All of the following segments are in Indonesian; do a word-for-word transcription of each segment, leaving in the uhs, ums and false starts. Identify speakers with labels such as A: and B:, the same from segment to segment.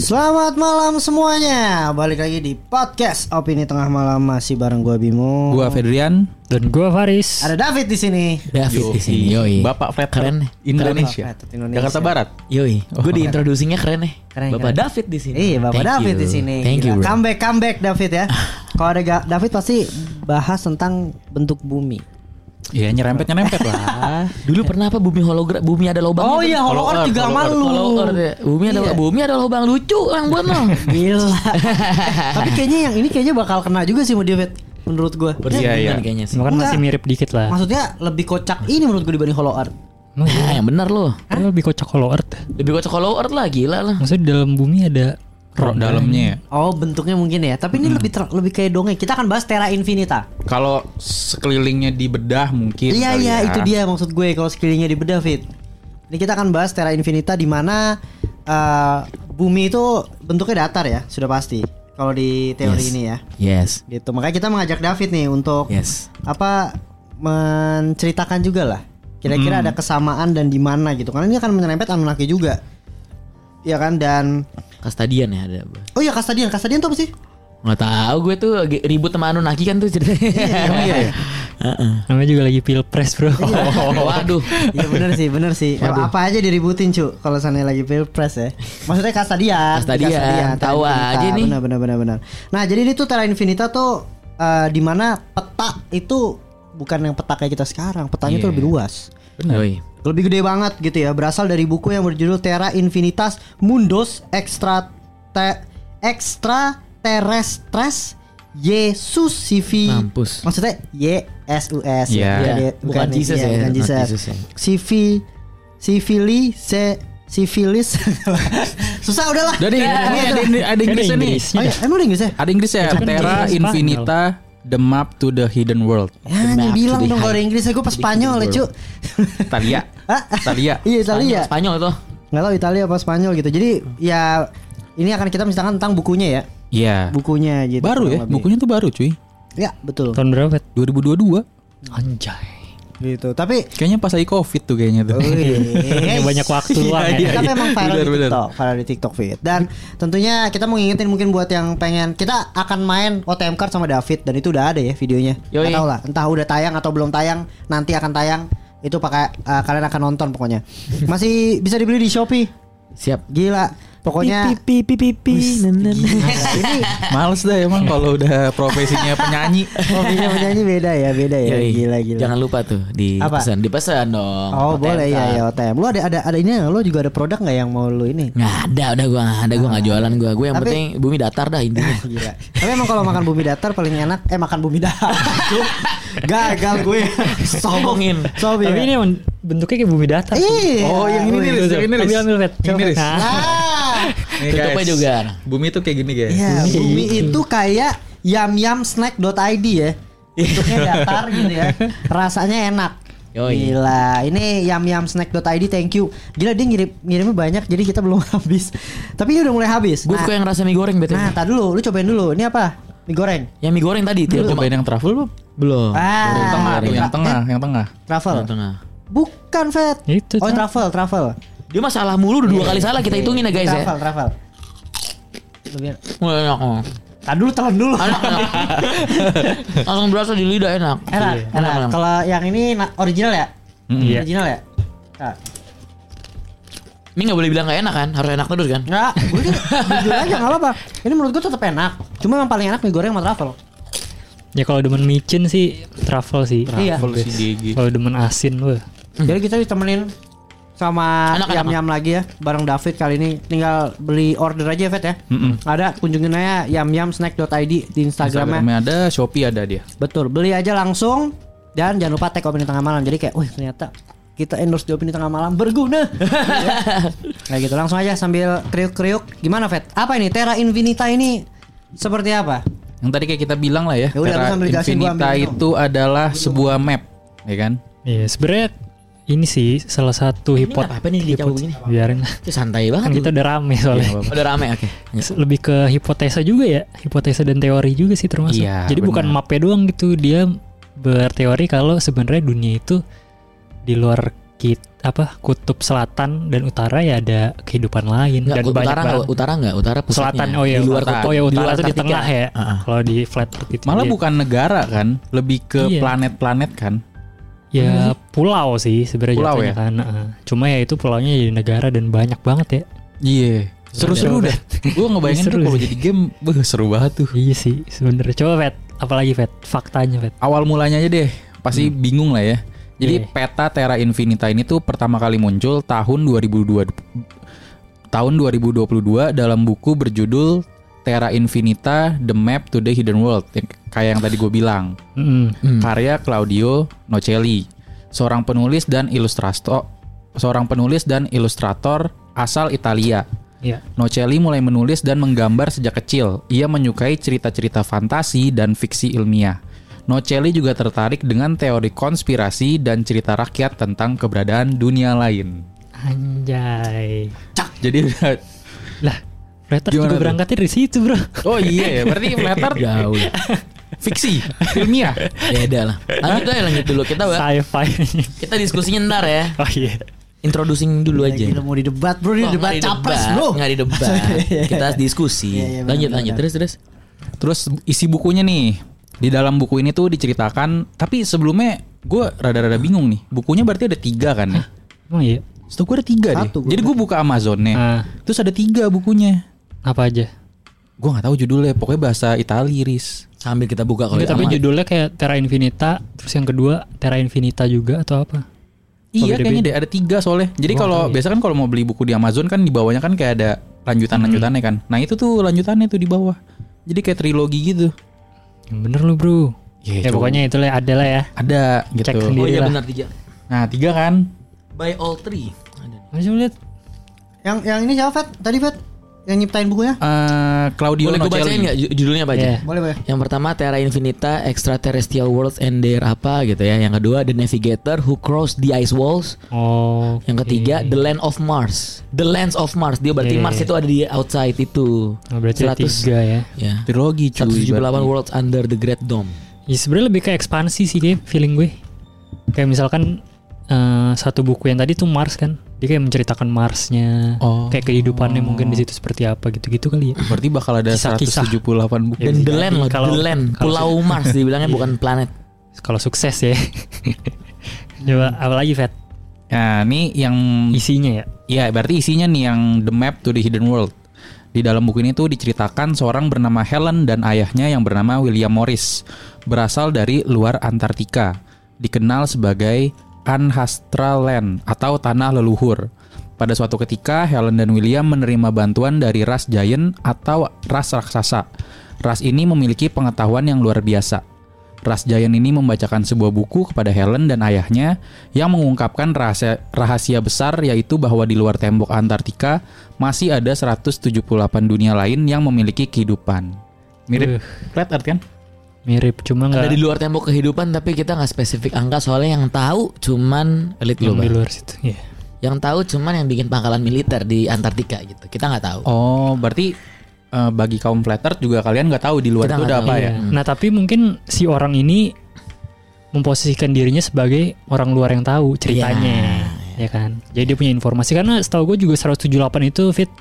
A: Selamat malam semuanya. Balik lagi di podcast Opini Tengah Malam, masih bareng gue Bimo,
B: gue Fedrian,
C: dan gue Faris.
A: Ada David di sini.
D: David di sini. Yoi.
B: Bapak Fred
D: keren.
B: Indonesia.
A: Bapak Indonesia.
B: Jakarta Barat.
D: Yoi.
B: Oh,
D: gue diintroduksinya keren nih.
A: Keren,
D: Bapak
A: keren.
D: David di sini.
A: Iya, Bapak
D: Thank
A: David
D: you.
A: di sini.
D: Thank you, bro.
A: Comeback comeback David ya. Kalau ada Ga- David pasti bahas tentang bentuk bumi.
B: Iya, nyerempet-nyerempet lah.
D: Dulu pernah apa bumi hologram, bumi ada lubangnya.
A: Oh iya,
B: Hollow
A: Hollow Earth
B: Earth,
A: juga
B: Hollow
A: malu.
B: Earth,
D: Hollow Earth ya. Bumi ada
A: Iya.
D: bumi ada lubang lucu yang buat lo.
A: Gila. Tapi kayaknya yang ini kayaknya bakal kena juga sih sama David, menurut gue.
B: Iya, iya.
D: Kayaknya sih.
C: Makan
A: Enggak.
C: masih mirip dikit lah.
A: Maksudnya lebih kocak ini menurut gue dibanding Hollow Earth.
C: Emang iya?
D: Ah, yang benar lo.
C: Kan lebih kocak Hollow Earth.
D: Lebih kocak Hollow Earth lah, gila lah.
C: Maksudnya di dalam bumi ada
B: Rok dalamnya ya.
A: Oh, bentuknya mungkin ya. Tapi ini lebih ter- lebih kayak dongeng. Kita akan bahas Terra Infinita.
B: Kalau sekelilingnya dibedah mungkin.
A: Iya
B: kali
A: iya
B: ya.
A: itu dia maksud gue kalau sekelilingnya dibedah Fit. Ini kita akan bahas Terra Infinita di mana uh, bumi itu bentuknya datar ya, sudah pasti. Kalau di teori
D: Yes.
A: ini ya.
D: Yes.
A: Gitu. Makanya kita mengajak David nih untuk
D: Yes.
A: apa menceritakan juga lah. Kira-kira
B: Hmm.
A: ada kesamaan dan di mana gitu. Karena ini akan menyerempet Anunnaki juga. Ya kan, dan
D: Kastadian ya ada.
A: oh iya Kastadian, Kastadian tuh apa sih?
D: Nggak tahu gue tuh lagi ribut sama Anunnaki kan tuh ceritanya.
A: Emang iya ya?
D: Heeh.
C: namanya juga lagi pilpres bro.
D: Oh, waduh.
A: Iya bener sih, bener sih.
D: Waduh.
A: Apa aja diributin cu kalau sana lagi pilpres ya. Maksudnya Kastadian.
D: Kastadian, tahu
A: Terra
D: aja
A: Infinita.
D: nih.
A: Benar benar benar benar. Nah jadi ini tuh Terra Infinita tuh uh, di mana peta itu bukan yang peta kayak kita sekarang. Petanya
B: Iya.
A: tuh lebih luas.
D: Yoi.
A: Lebih gede banget gitu ya. Berasal dari buku yang berjudul Terra Infinitas Mundos Extra te, Extra Terrestres Yesus C V.
D: Mampus.
A: Maksudnya Y S U S
B: Iya.
A: ya. Dia-
D: Bukan Jesus
A: iya,
D: ya,
A: bukan
D: not
A: Jesus.
D: Jesus ya.
A: C V Sifili se Sifilis. Susah udahlah.
B: Jadi ini ada, ada Inggrisnya nih.
A: Oh, iya, emang ada Inggris ya?
B: Ada Inggrisnya.
C: Itu kan
B: Terra
C: bahasa
B: Infinita, the map to the hidden world.
A: Ya,
D: Map
A: bilang
D: to the
A: dong kalau ada
D: high-
A: Inggrisnya gue pas Spanyol ya, cu.
B: Italia.
A: Hah?
B: Italia.
A: Iya, Italia.
D: Spanyol itu.
A: Nggak tahu Italia apa Spanyol gitu. Jadi ya ini akan kita menceritakan tentang bukunya ya.
B: Iya.
A: Bukunya gitu.
B: Baru ya,
A: kurang lebih.
B: bukunya tuh baru cuy.
A: Ya, betul.
C: Tahun berapa? Fet?
B: dua ribu dua puluh dua.
C: Anjay.
A: Gitu. Tapi
B: Kayaknya pas lagi Covid tuh kayaknya tuh.
A: Wih,
C: Banyak waktu luang
B: Iya,
C: ya.
A: Tapi emang viral
B: Benar,
A: di
B: benar.
A: TikTok, viral di TikTok Fit. Dan tentunya kita mau ngingetin mungkin buat yang pengen, kita akan main O T M card sama David dan itu udah ada ya videonya.
D: Yoi.
A: Nggak tahu lah, entah udah tayang atau belum tayang, nanti akan tayang. Itu pakai uh, kalian akan nonton pokoknya. Masih bisa dibeli di Shopee.
D: Siap.
A: Gila. Pokoknya
D: Pi pi pi pi pi. Nen, nen, nen.
A: ini
B: Males dah emang kalau udah profesinya penyanyi.
A: hobinya penyanyi beda ya, beda ya.
D: Yoi.
A: Gila gila.
D: Jangan lupa tuh
A: Apa?
D: dipesan, dipesan dong.
A: Oh
D: O T M
A: boleh ya
D: card.
A: ya O T M. Lu ada ada ada ini lo juga ada produk nggak yang mau lu ini?
D: Nggak ada, udah gua nggak ada, gua nggak jualan gua. Gue yang
A: Tapi-
D: penting bumi datar dah intinya.
A: Gila. Tapi emang kalau makan bumi datar paling enak eh makan bumi datar. Gagal gue.
D: Sombongin.
A: Sobi.
C: Tapi ini emang bentuknya kayak bumi datar.
A: Iya.
B: Oh, yang ini nih,
C: Tuh,
B: yang ini
C: tuh.
B: Riz.
C: Ambil ambil Fet.
B: Yang ini, Riz.
C: Nah,
A: Nah.
B: Nih,
D: Tutupnya
B: guys.
D: juga.
B: Bumi tuh kayak gini guys.
A: Iya,
C: Bumi kayak
A: bumi
C: gitu.
A: itu kayak yamyamsnack.id ya. Bentuknya datar gitu ya. Rasanya enak.
D: Yoi.
A: Gila, ini yamyamsnack.id, thank you. Gila dia ngirim ngirimnya banyak jadi kita belum habis. Tapi ini udah mulai habis.
D: Gue
A: Nah,
D: suka yang rasa mie goreng betul.
A: nah, tar dulu, lu cobain dulu. Ini apa? Mie goreng.
D: Yang mie goreng tadi
B: Lu
D: tiap
B: cobain yang truffle belum?
D: belum.
A: Ah,
B: Yang tengah tuh, yang
A: eh,
B: tengah, yang tengah.
A: Truffle.
D: Yang tengah.
A: Bukan, Fet.
C: Itu,
A: Oh,
C: Cak.
A: truffle, truffle.
D: Dia mah salah mulu udah dua kali salah, kita hitungin ya guys ya.
A: Truffle, truffle. Lu biar.
D: Wah, enak. oh.
A: Tar dulu, telan dulu.
D: Enak, enak. Langsung berasa di lidah enak.
A: Enak,
D: Iya.
A: enak.
D: enak.
A: Kalau yang ini na- original ya?
B: Mm.
C: Iya.
A: Original ya? Nah.
D: Ini nggak boleh bilang nggak enak kan? Harus enak terus kan?
A: Enggak, gue jujur aja enggak apa-apa. Ini menurut gue tetap enak. Cuma yang paling enak mie goreng sama truffle.
C: Ya kalau demen micin sih truffle sih.
A: Iya.
B: Truffle si Gigi.
C: Kalau demen asin wah.
A: Jadi kita ditemenin sama
D: Enak, enak,
A: yam-yam lagi ya bareng David kali ini. Tinggal beli order aja ya, Fet ya.
B: Mm-mm.
A: Ada kunjungin aja yamyamsnack.id di Instagramnya.
B: Instagramnya ada, Shopee ada dia.
A: Betul, beli aja langsung dan jangan lupa tag Opini Tengah Malam. Jadi kayak, wih ternyata kita endorse di Opini Tengah Malam berguna. Kayak gitu, langsung aja sambil kriuk-kriuk. Gimana, Fet? Apa ini Terra Infinita ini seperti apa?
B: Yang tadi kayak kita bilang lah ya,
A: Ya udah, lu
B: Terra
A: sambil jelasin, gua
B: Infinita
A: ambil minum.
B: itu adalah sebuah map, ya kan?
C: Iya sebenarnya ini sih salah satu
D: Ini
C: hipot.
D: nggak apa-apa nih dicabut begini.
C: Biarin lah.
D: Itu santai banget.
C: Kan kita udah rame soalnya.
D: Udah rame oke.
C: Lebih ke hipotesa juga ya, hipotesa dan teori juga sih termasuk.
B: Iya,
C: Jadi
B: benar.
C: bukan mapnya doang gitu, dia berteori kalau sebenarnya dunia itu di luar kit apa kutub selatan dan utara ya ada kehidupan lain
D: Nggak,
C: dan
D: utara
C: banyak
D: nggak,
C: banget.
D: utara nggak, utara pusatnya.
C: Selatan oh ya
D: di luar
C: utara.
D: kutub,
C: Oh ya
D: di
C: utara
D: luar
C: tuh di
D: Antartika.
C: tengah ya.
D: Uh-uh.
C: Kalau di flat earth itu
B: Malah
C: dia-
B: bukan negara kan, lebih ke
C: Iya.
B: planet-planet kan.
C: ya pulau sih sebenarnya
B: Pulau
C: jatuhnya
B: ya?
C: kan. Heeh. Cuma ya itu pulaunya jadi negara dan banyak banget ya.
B: Iya. Seru-seru dah. Gue ngebayangin
C: Seru
B: tuh kalau
C: sih.
B: jadi game, beuh, seru banget tuh.
C: Iya sih sebenarnya. Coba Vet, apalagi Vet, faktanya Vet.
B: Awal mulanya aja deh, pasti bingung lah ya. Jadi
C: Iya.
B: peta Terra Infinita ini tuh pertama kali muncul tahun dua ribu dua tahun dua ribu dua puluh dua dalam buku berjudul Terra Infinita: The Map to the Hidden World. Kayak yang tadi gue bilang.
C: Mm.
D: Hmm.
B: Karya Claudio Nocelli, seorang penulis dan ilustrator, seorang penulis dan ilustrator asal Italia.
C: Ya.
B: Nocelli mulai menulis dan menggambar sejak kecil. Ia menyukai cerita-cerita fantasi dan fiksi ilmiah. Nocelli juga tertarik dengan teori konspirasi dan cerita rakyat tentang keberadaan dunia lain.
C: Anjay.
B: Jadi
C: Lah, Flatter
B: Gimana
C: juga
B: tuh?
C: berangkatnya dari situ, Bro.
B: oh iya ya, berarti Flatter
D: Jauh.
B: fiksi ilmiah.
D: Beda lah. Lanjut aja lanjut dulu kita
C: Sci-fi.
D: kita diskusinya ntar ya.
C: Oh iya.
D: Introducing dulu
A: Ya,
D: aja.
A: gila, mau didebat bro, ini
D: Oh,
A: debat
D: nggak
A: capres
D: didebat,
A: bro.
D: nggak didebat. Kita diskusi.
A: Iya, iya, benar,
D: lanjut
A: benar.
D: lanjut terus terus.
B: Terus isi bukunya nih, di dalam buku ini tuh diceritakan. Tapi sebelumnya gue rada-rada bingung nih. Bukunya berarti ada tiga kan ya?
C: Emang iya.
B: Setahu gue ada tiga deh.
A: Satu, gua
B: Jadi gue buka Amazonnya.
C: Ah,
B: Terus ada tiga bukunya.
C: apa aja?
B: Gue nggak tahu judulnya. Pokoknya bahasa Itali, Riz.
D: Sambil kita buka kalau
C: Enggak, tapi
D: sama-
C: judulnya kayak Terra Infinita, terus yang kedua Terra Infinita juga atau apa?
B: Iya
C: beda-beda.
B: kayaknya deh ada tiga soalnya. Jadi
C: Oh,
B: kalau
C: iya.
B: biasa kan kalau mau beli buku di Amazon kan di bawahnya kan kayak ada lanjutan-lanjutannya kan. Nah itu tuh lanjutannya tuh di bawah. Jadi kayak trilogi gitu.
C: Yang bener lu, Bro.
B: Ya,
C: Ya pokoknya itulah ada lah ya.
B: ada
C: Cek
B: gitu.
C: sendiri.
D: Oh iya
C: lah.
D: benar tiga.
B: Nah tiga kan.
D: By all three. Ada.
C: Mana coba lihat?
A: Yang yang ini siapa Fet? Tadi Fet yang nyiptain bukunya?
B: Eh Claudio
D: Boleh gue
B: Nocelli.
D: bacain nggak ju- judulnya apa aja?
C: Iya.
A: Boleh boleh.
D: Yang pertama Terra Infinita, Extraterrestrial Worlds and Their apa gitu ya. Yang kedua The Navigator Who Crossed the Ice Walls.
C: Oh.
D: Yang ketiga The Land of Mars. The Lands of Mars. Dia berarti
C: Iya.
D: Mars itu ada di outside itu.
C: Oh, berarti ada
D: seratus
C: tiga ya.
D: Ya.
B: Trilogi cuy.
D: seratus tujuh puluh delapan
B: berarti.
D: Worlds Under the Great Dome.
C: Ya sebenarnya lebih ke ekspansi sih kayak feeling gue. Kayak misalkan eh, satu buku yang tadi tuh Mars kan. Dia kayak menceritakan Marsnya,
B: Oh.
C: kayak kehidupannya mungkin di situ seperti apa gitu-gitu kali ya.
B: Berarti bakal ada
C: Kisah-kisah.
B: seratus tujuh puluh delapan buku.
C: Ya,
D: Dan
C: bisa
D: The
C: jadi.
D: Land loh,
C: Kalau-
D: The Land.
C: kalau
D: Pulau Mars dibilangnya bukan planet.
C: Kalau sukses ya. Coba apa lagi Vet?
B: Nah ini yang
C: Isinya ya.
B: Iya, berarti isinya nih yang The Map to the Hidden World. Di dalam buku ini tuh diceritakan seorang bernama Helen dan ayahnya yang bernama William Morris, berasal dari luar Antartika, dikenal sebagai Ancestral Land atau tanah leluhur. Pada suatu ketika, Helen dan William menerima bantuan dari ras giant atau ras raksasa. Ras ini memiliki pengetahuan yang luar biasa. Ras giant ini membacakan sebuah buku kepada Helen dan ayahnya yang mengungkapkan rahasia, rahasia besar, yaitu bahwa di luar tembok Antartika masih ada seratus tujuh puluh delapan dunia lain yang memiliki kehidupan. Mirip
C: Uh.
B: Flat Earth kan?
C: Mirip cuma
D: Ada
C: nggak
D: di luar tembok kehidupan tapi kita nggak spesifik angka soalnya yang tahu cuman elit
C: yang
D: global.
C: di luar situ. Iya.
D: Yang tahu cuman yang bikin pangkalan militer di Antartika gitu. Kita nggak tahu.
B: Oh, berarti eh, bagi kaum Flat Earth juga kalian nggak tahu di luar
D: Kita
B: itu
D: nggak
B: ada
D: tahu,
B: apa
C: Iya.
B: ya?
C: Nah tapi mungkin si orang ini memposisikan dirinya sebagai orang luar yang tahu ceritanya, ya kan? Jadi dia punya informasi karena setahu gue juga seratus tujuh puluh delapan itu Fit,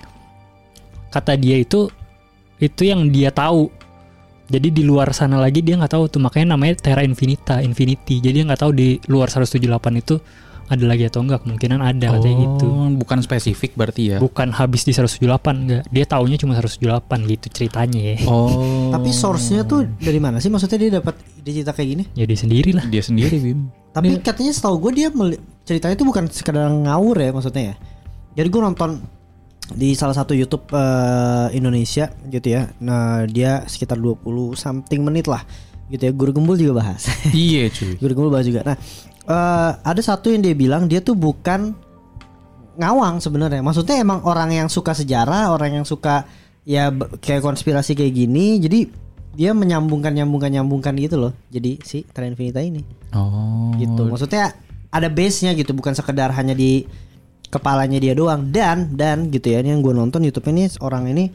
C: kata dia itu itu yang dia tahu. Jadi di luar sana lagi dia nggak tahu tuh, makanya namanya Terra Infinita, Infinity. Jadi dia nggak tahu di luar seratus tujuh puluh delapan itu ada lagi atau enggak, kemungkinan ada katanya gitu.
B: Oh, bukan spesifik berarti ya?
C: Bukan habis di seratus tujuh puluh delapan enggak. Dia taunya cuma seratus tujuh puluh delapan gitu ceritanya ya.
B: Oh.
A: Tapi source-nya tuh dari mana sih? Maksudnya dia dapat ide cerita kayak gini?
C: Ya dia sendiri lah.
B: Dia sendiri, Bim.
A: Tapi katanya setahu gue dia meli- ceritanya itu bukan sekedar ngawur ya maksudnya ya. Jadi gue nonton di salah satu YouTube eh, Indonesia gitu ya. Nah dia sekitar dua puluh something menit lah gitu ya. Guru Gembul juga bahas.
B: Iya, cuy.
A: Guru Gembul bahas juga. Nah eh, ada satu yang dia bilang dia tuh bukan ngawang sebenarnya. Maksudnya emang orang yang suka sejarah, orang yang suka ya be- kayak konspirasi kayak gini. Jadi dia menyambungkan nyambungkan nyambungkan gitu loh. Jadi si Terra Infinita ini
B: Oh.
A: gitu. Maksudnya ada base-nya gitu, bukan sekedar hanya di kepalanya dia doang. Dan dan gitu ya, ini yang gue nonton YouTube ini orang ini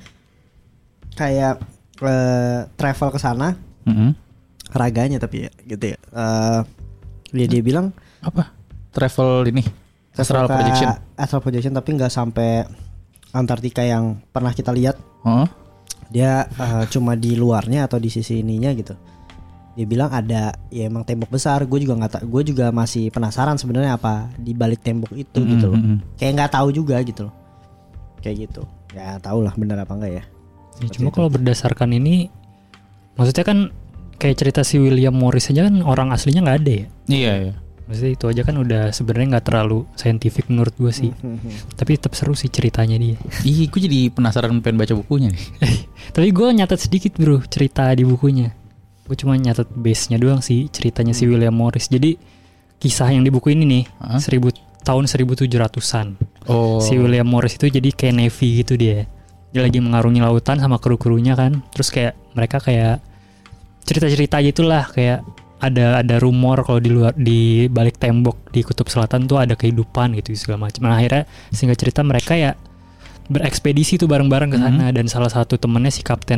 A: kayak eh, travel ke sana,
B: Mm-mm.
A: raganya tapi ya gitu ya. Eh, dia dia bilang
B: Apa? Travel ini? Astral
A: ke
B: projection.
A: Astral projection tapi nggak sampai Antartika yang pernah kita lihat.
B: Oh.
A: Dia uh, cuma di luarnya atau di sisi ininya gitu. Dia bilang ada ya emang tembok besar. Gue juga nggak ta- gue juga masih penasaran sebenarnya apa di balik tembok itu
B: Mm-hmm.
A: gitu loh. Kayak nggak tahu juga gitu loh. Kayak gitu. Ya tau lah benar apa enggak ya.
C: Ya, cuma kalau berdasarkan ini, maksudnya kan kayak cerita si William Morris aja kan orang aslinya nggak ada ya.
B: Iya, iya.
C: Maksudnya itu aja kan udah sebenarnya nggak terlalu saintifik menurut gue sih. Tapi tetap seru sih ceritanya dia.
B: Ih, gue jadi penasaran pengen baca bukunya nih.
C: Tapi gue nyatet sedikit bro cerita di bukunya. Gue cuma nyatet base-nya doang sih ceritanya si William Morris. Jadi kisah yang di buku ini nih
B: Hah?
C: seribu tahun seribu tujuh ratusan.
B: Oh.
C: Si William Morris itu jadi kayak Navy gitu dia. Dia lagi mengarungi lautan sama kru-krunya kan. Terus kayak mereka kayak cerita-cerita gitulah, kayak ada ada rumor kalau di luar di balik tembok di kutub selatan tuh ada kehidupan gitu segala macam. Nah, akhirnya singkat cerita mereka ya berekspedisi tuh bareng-bareng ke sana. Dan salah satu temennya si kapten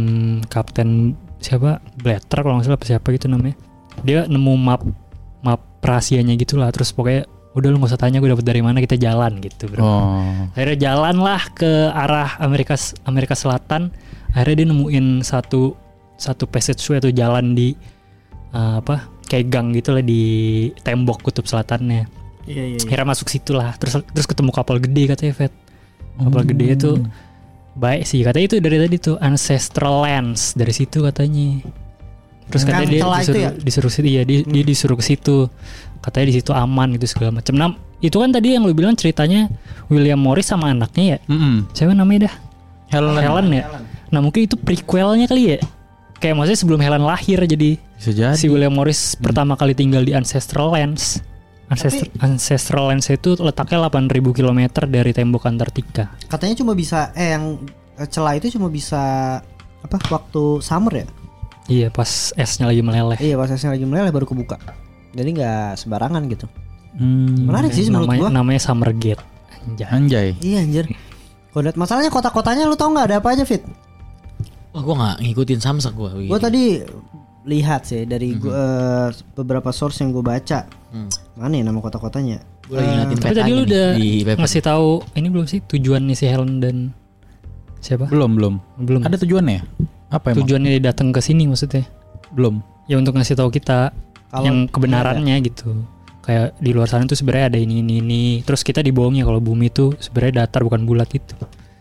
C: kapten siapa Blatter kalau nggak salah apa siapa gitu namanya. Dia nemu map map rahasianya gitulah. Terus pokoknya udah lu gak usah tanya gue dapet dari mana, kita jalan gitu bro.
B: Oh.
C: Akhirnya jalan lah ke arah Amerika Amerika Selatan. Akhirnya dia nemuin satu satu passageway atau jalan di uh, apa kayak gang gitu lah di tembok kutub selatannya.
A: Iya iya.
C: Akhirnya masuk situ lah. Terus terus ketemu kapal gede katanya Vet. Kapal gede itu baik sih katanya, itu dari tadi tuh Ancestral Lands, dari situ katanya. Terus katanya
A: Yang
C: dia
A: celah itu
C: disuruh,
A: ya?
C: disuruh situ, iya dia, dia disuruh ke situ. Katanya di situ aman gitu segala macam. Nah, itu kan tadi yang lu bilang ceritanya William Morris sama anaknya ya.
B: Mm-mm.
C: Siapa namanya dah?
B: Helen.
C: Helen ya. Nah, mungkin itu prequelnya kali ya. Kayak maksudnya sebelum Helen lahir, jadi
B: Bisa jadi.
C: si William Morris pertama kali tinggal di Ancestral Lands. Ancestral, Ancestral Lands itu letaknya delapan ribu kilometer dari tembok Antartika.
A: Katanya cuma bisa eh yang eh, celah itu cuma bisa apa waktu summer ya?
C: Iya, pas esnya lagi meleleh.
A: Iya pas esnya lagi meleleh baru kebuka. Jadi nggak sembarangan gitu.
B: Hmm.
A: Menarik sih menurut
C: namanya,
A: gua.
C: namanya Summer Gate. Anjay.
B: Anjay.
A: Iya anjir. Kalau lihat masalahnya kota-kotanya lu tau nggak ada apa aja Fit?
D: Wah, gue nggak ngikutin Samsak gue.
A: Gue tadi lihat sih dari gua, eh, beberapa source yang gue baca. Mana ya nama kota-kotanya?
D: Gue lagi ngeliatin
C: Tapi
D: petanya
C: tadi lu
D: nih
C: udah
D: di paper.
C: ngasih tahu ini belum sih tujuannya si Helen dan siapa?
B: Belum, belum.
C: Belum.
B: Ada tujuannya? Apa emang?
C: Tujuannya dia datang ke sini maksudnya.
B: Belum.
C: Ya untuk ngasih tahu kita
A: Kalau
C: yang kebenarannya gitu. Kayak di luar sana tuh sebenarnya ada ini ini ini. Terus kita dibohongnya kalau bumi itu sebenarnya datar bukan bulat itu.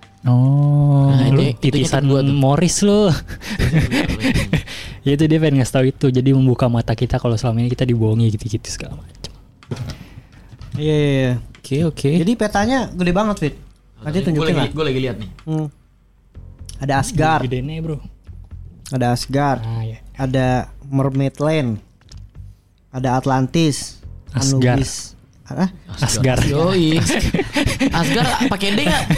B: Oh.
D: Nah,
C: Lu
D: itu- itu
C: titisan
D: nyetik gua tuh.
C: Morris lo. Ya itu dia pengen ngasih tahu itu. Jadi membuka mata kita kalau selama ini kita dibohongi gitu-gitu segala macam.
A: Iya iya iya.
B: Oke, oke.
A: Jadi petanya gede banget Fit. Nanti tunjukin lah.
D: Gue lagi lihat nih.
A: Hmm. Ada Asgard,
C: Gede nih bro.
A: ada Asgard,
C: Ah ya.
A: ada Mermaid Land, ada Atlantis,
C: Asgard.
A: Anubis. Ah,
C: Asgard.
D: Yoi. Asgar pakai D nggak?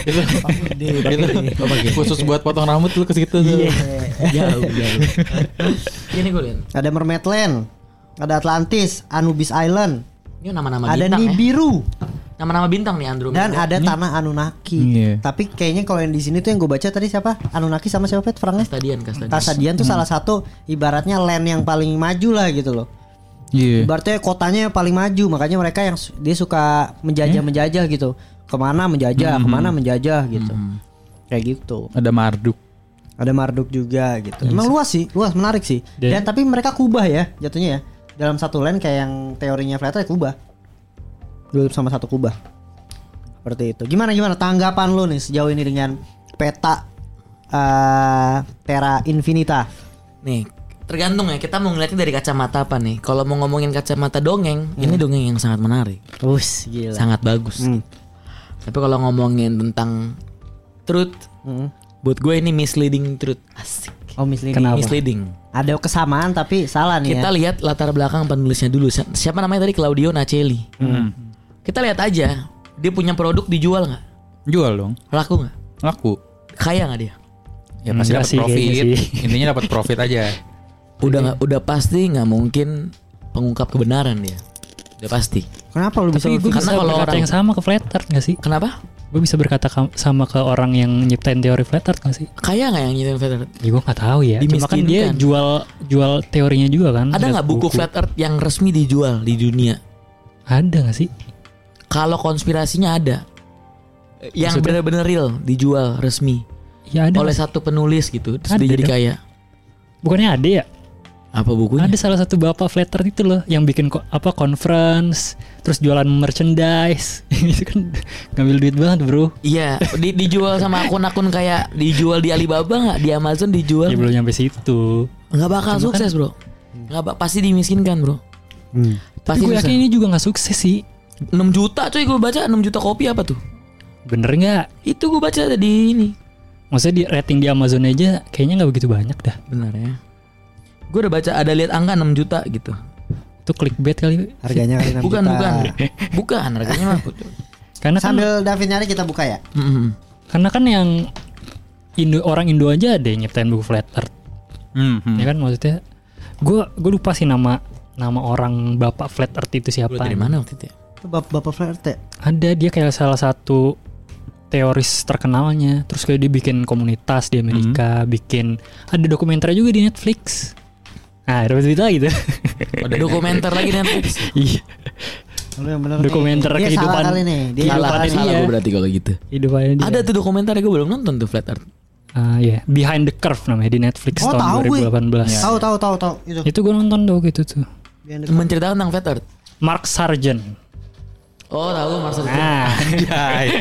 B: Oh, khusus buat potong rambut lu ke situ tuh.
D: Jauh, jauh. Ini gue lihat.
A: ada Mermaid Land, ada Atlantis, Anubis Island,
D: Ini nama-nama
A: ada
D: bintang ya.
A: Nibiru,
D: Nama-nama bintang nih Andromeda.
A: dan ada tanah Anunnaki.
B: Iya.
A: Tapi kayaknya kalau yang di sini tuh yang gue baca tadi siapa? Anunnaki sama siapa Pet? Frangnya?
D: Kastadian, Kastadian.
A: Kasadian tuh salah satu ibaratnya land yang paling maju lah gitu loh.
B: Iya.
A: Ibaratnya kotanya yang paling maju, makanya mereka yang su- dia suka menjajah-menjajah gitu. Kemana menjajah, kemana menjajah gitu. Kayak gitu.
B: Ada Marduk.
A: Ada Marduk juga gitu. Emang luas sih, luas menarik sih.
C: Dan-
A: Dan tapi mereka kubah ya jatuhnya ya. Dalam satu land kayak yang teorinya Flat Earth kubah. Dulu sama satu kubah. Seperti itu. Gimana gimana tanggapan lu nih sejauh ini dengan peta eh, Terra Infinita?
D: Nih, tergantung ya kita mau ngeliatnya dari kacamata apa nih. Kalau mau ngomongin kacamata dongeng, ini dongeng yang sangat menarik,
A: Us, gila.
D: sangat bagus.
A: Hmm.
D: Tapi kalau ngomongin tentang truth,
A: Hmm.
D: buat gue ini misleading truth. Asik.
A: Oh misleading.
C: Kenapa?
D: Misleading.
A: Ada kesamaan tapi salah nih
D: Kita
A: ya.
D: lihat latar belakang penulisnya dulu. Si- Siapa namanya tadi? Claudio Nacelli. Kita lihat aja, dia punya produk dijual nggak?
B: Jual dong.
D: Laku nggak?
B: Laku.
D: Kaya nggak dia?
B: Ya pasti
C: Enggak
B: dapat
C: sih,
B: profit.
C: kayaknya sih.
B: Intinya dapat profit aja.
D: Udah nggak? Udah pasti nggak mungkin pengungkap kebenaran dia. Udah pasti.
A: Kenapa lu bisa
C: Tapi gue
D: Karena
C: bisa
D: kalau
C: berkata
D: orang-
C: yang sama ke Flat Earth gak sih?
D: Kenapa?
C: Gue bisa berkata ka- sama ke orang yang nyiptain teori Flat Earth gak sih?
D: Kaya nggak yang nyiptain Flat Earth?
C: Ya gue gak tahu ya. Cuma kan dia
D: Dimiskinkan.
C: jual jual teorinya juga kan.
D: Ada nggak buku Flat Earth yang resmi dijual di dunia?
C: Ada gak sih?
D: Kalau konspirasinya ada, yang
C: Maksudnya?
D: benar-benar real dijual resmi
C: Ya ada.
D: oleh satu penulis gitu, terus
C: Ada
D: dia jadi
C: dong.
D: kaya.
C: Bukannya ada ya?
D: Apa bukunya?
C: Ada salah satu bapak flat earth itu loh yang bikin ko- apa conference, terus jualan merchandise. Itu kan ngambil duit banget, Bro.
D: Iya, di, dijual sama akun-akun kayak dijual di Alibaba nggak, di Amazon dijual.
C: Ya belum nyampe situ.
D: Nggak bakal
C: Cuma
D: sukses, Bro. Nggak ba- pasti dimiskinkan, Bro.
A: Hmm.
C: Tapi
D: Pasti
C: gue
D: susah.
C: yakin ini juga nggak sukses sih.
D: enam juta coy, gue baca enam juta kopi apa tuh?
C: Bener nggak?
D: Itu gue baca di ini.
C: Maksudnya di rating di Amazon aja kayaknya nggak begitu banyak dah.
D: Benar ya. Gue udah baca ada lihat angka enam juta gitu.
C: Itu clickbait kali.
A: Harganya kali enam
D: Bukan,
A: juta.
D: bukan. Bukan harganya mah.
C: Karena kan
A: Sambil David nyari kita buka ya.
D: Mm-mm.
C: karena kan yang Indo orang Indo aja ada yang nyiptain buku flat earth.
B: Hmm, hmm.
C: Ya kan maksudnya gue gue lupa sih nama nama orang bapak flat earth itu
D: Lu
C: siapa.
D: dari mana waktu itu ya?
A: Itu bap- Bapak Flat ya.
C: Ada dia kayak salah satu teoris terkenalnya. Terus kayak dia bikin komunitas di Amerika, bikin ada dokumenter juga di Netflix. Nah, dapat duit lagi tuh.
D: Ada dokumenter lagi Netflix.
C: Iya,
A: Lu yang bener
C: Dokumenter
A: nih. Dia
C: kehidupan.
A: salah kali nih. Dia
C: Kehidupan
D: Salah,
C: dia.
D: salah gue berarti kalau gitu.
C: hidupannya dia.
D: Ada tuh dokumenter gue belum nonton tuh Flat Earth.
C: Ah, iya, Behind the Curve namanya di Netflix
A: Oh,
C: tahun
A: tahu gue.
C: dua ribu delapan belas.
A: Tahu tahu tahu tahu itu.
C: Itu gue nonton tuh gitu tuh.
D: Menceritakan tentang Flat Earth.
C: Mark Sargent.
D: Oh tahu Marcel.
C: Nah,
B: Anjay.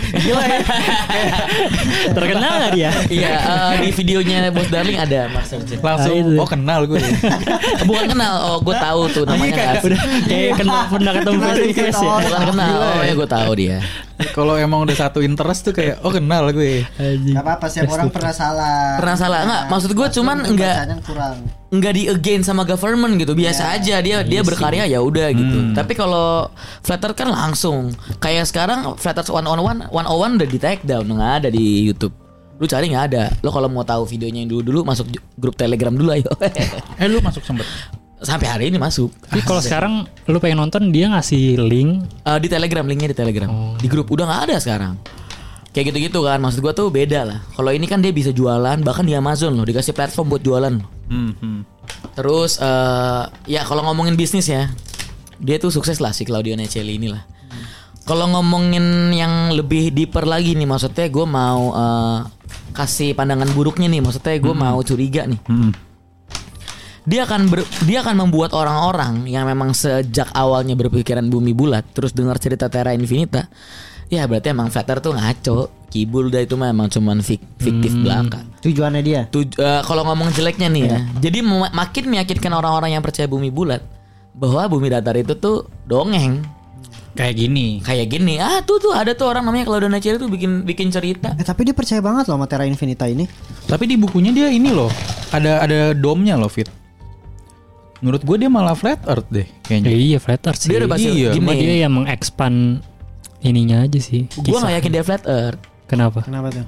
C: terkenal gak dia?
D: Iya, eh, di videonya Bos Darling ada Marcel.
B: Langsung
C: Ah, itu.
B: oh kenal gue.
D: Bukan kenal, oh gue tahu tuh namanya nggak asli.
C: Udah kayak kenal pernah ketemu
A: Kenal
C: face to
A: dikit,
C: face ya.
A: oh.
D: Bukan kenal, oh ya gue tahu dia.
B: Kalau emang udah satu interest tuh kayak oh kenal gue.
C: Anjing.
A: Gak apa-apa, setiap orang pernah salah.
D: Pernah salah. Nggak, maksud gue
A: Pas
D: cuman
A: lu
D: nggak-
A: bacanya kurang.
D: Nggak di against sama government gitu, biasa aja dia dia berkarya ya udah gitu. Tapi kalau Flat Earth kan langsung kayak sekarang Flat Earth one on one one on one udah di take down, nggak ada di YouTube. Lu cari nggak ada. Lo kalau mau tahu videonya yang dulu dulu masuk j- grup Telegram dulu ayo.
B: Eh lu masuk sempet.
D: Sampai hari ini masuk.
C: Tapi kalau sekarang lu pengen nonton dia ngasih link.
D: Eh, di Telegram, linknya di Telegram. Di grup udah nggak ada sekarang. Kayak gitu-gitu kan, maksud gua tuh beda lah. Kalau ini kan dia bisa jualan, bahkan di Amazon loh, dikasih platform buat jualan.
B: Hmm, hmm.
D: Terus eh ya kalau ngomongin bisnis ya, dia tuh sukses lah si Claudio Necelli ini lah. Kalau ngomongin yang lebih deeper lagi nih, maksudnya gue mau eh, kasih pandangan buruknya nih, maksudnya gue mau curiga nih.
B: Hmm.
D: Dia akan ber- dia akan membuat orang-orang yang memang sejak awalnya berpikiran bumi bulat, terus dengar cerita Terra Infinita, ya berarti emang Flat Earth tuh ngaco, kibul dah itu mah emang cuman fik- fiktif belaka.
A: Tujuannya dia.
D: Tuj- eh, kalau ngomong jeleknya nih ya, jadi mem- makin meyakinkan orang-orang yang percaya bumi bulat bahwa bumi datar itu tuh dongeng.
B: Kayak gini.
D: Kayak gini, ah tuh tuh ada tuh orang namanya Claudio Necelli tuh bikin bikin cerita.
A: Eh, tapi dia percaya banget loh sama Terra Infinita ini.
B: Tapi di bukunya dia ini loh. Ada ada domnya loh, Fit. Menurut gue dia malah flat earth deh
C: Ya
B: kayaknya.
C: iya flat earth sih.
D: Dia udah pasti
B: Iya,
C: Cuma
D: gini.
C: dia yang mengexpand ininya aja sih.
D: Gue nggak yakin dia flat earth.
C: Kenapa?
A: Kenapa tuh?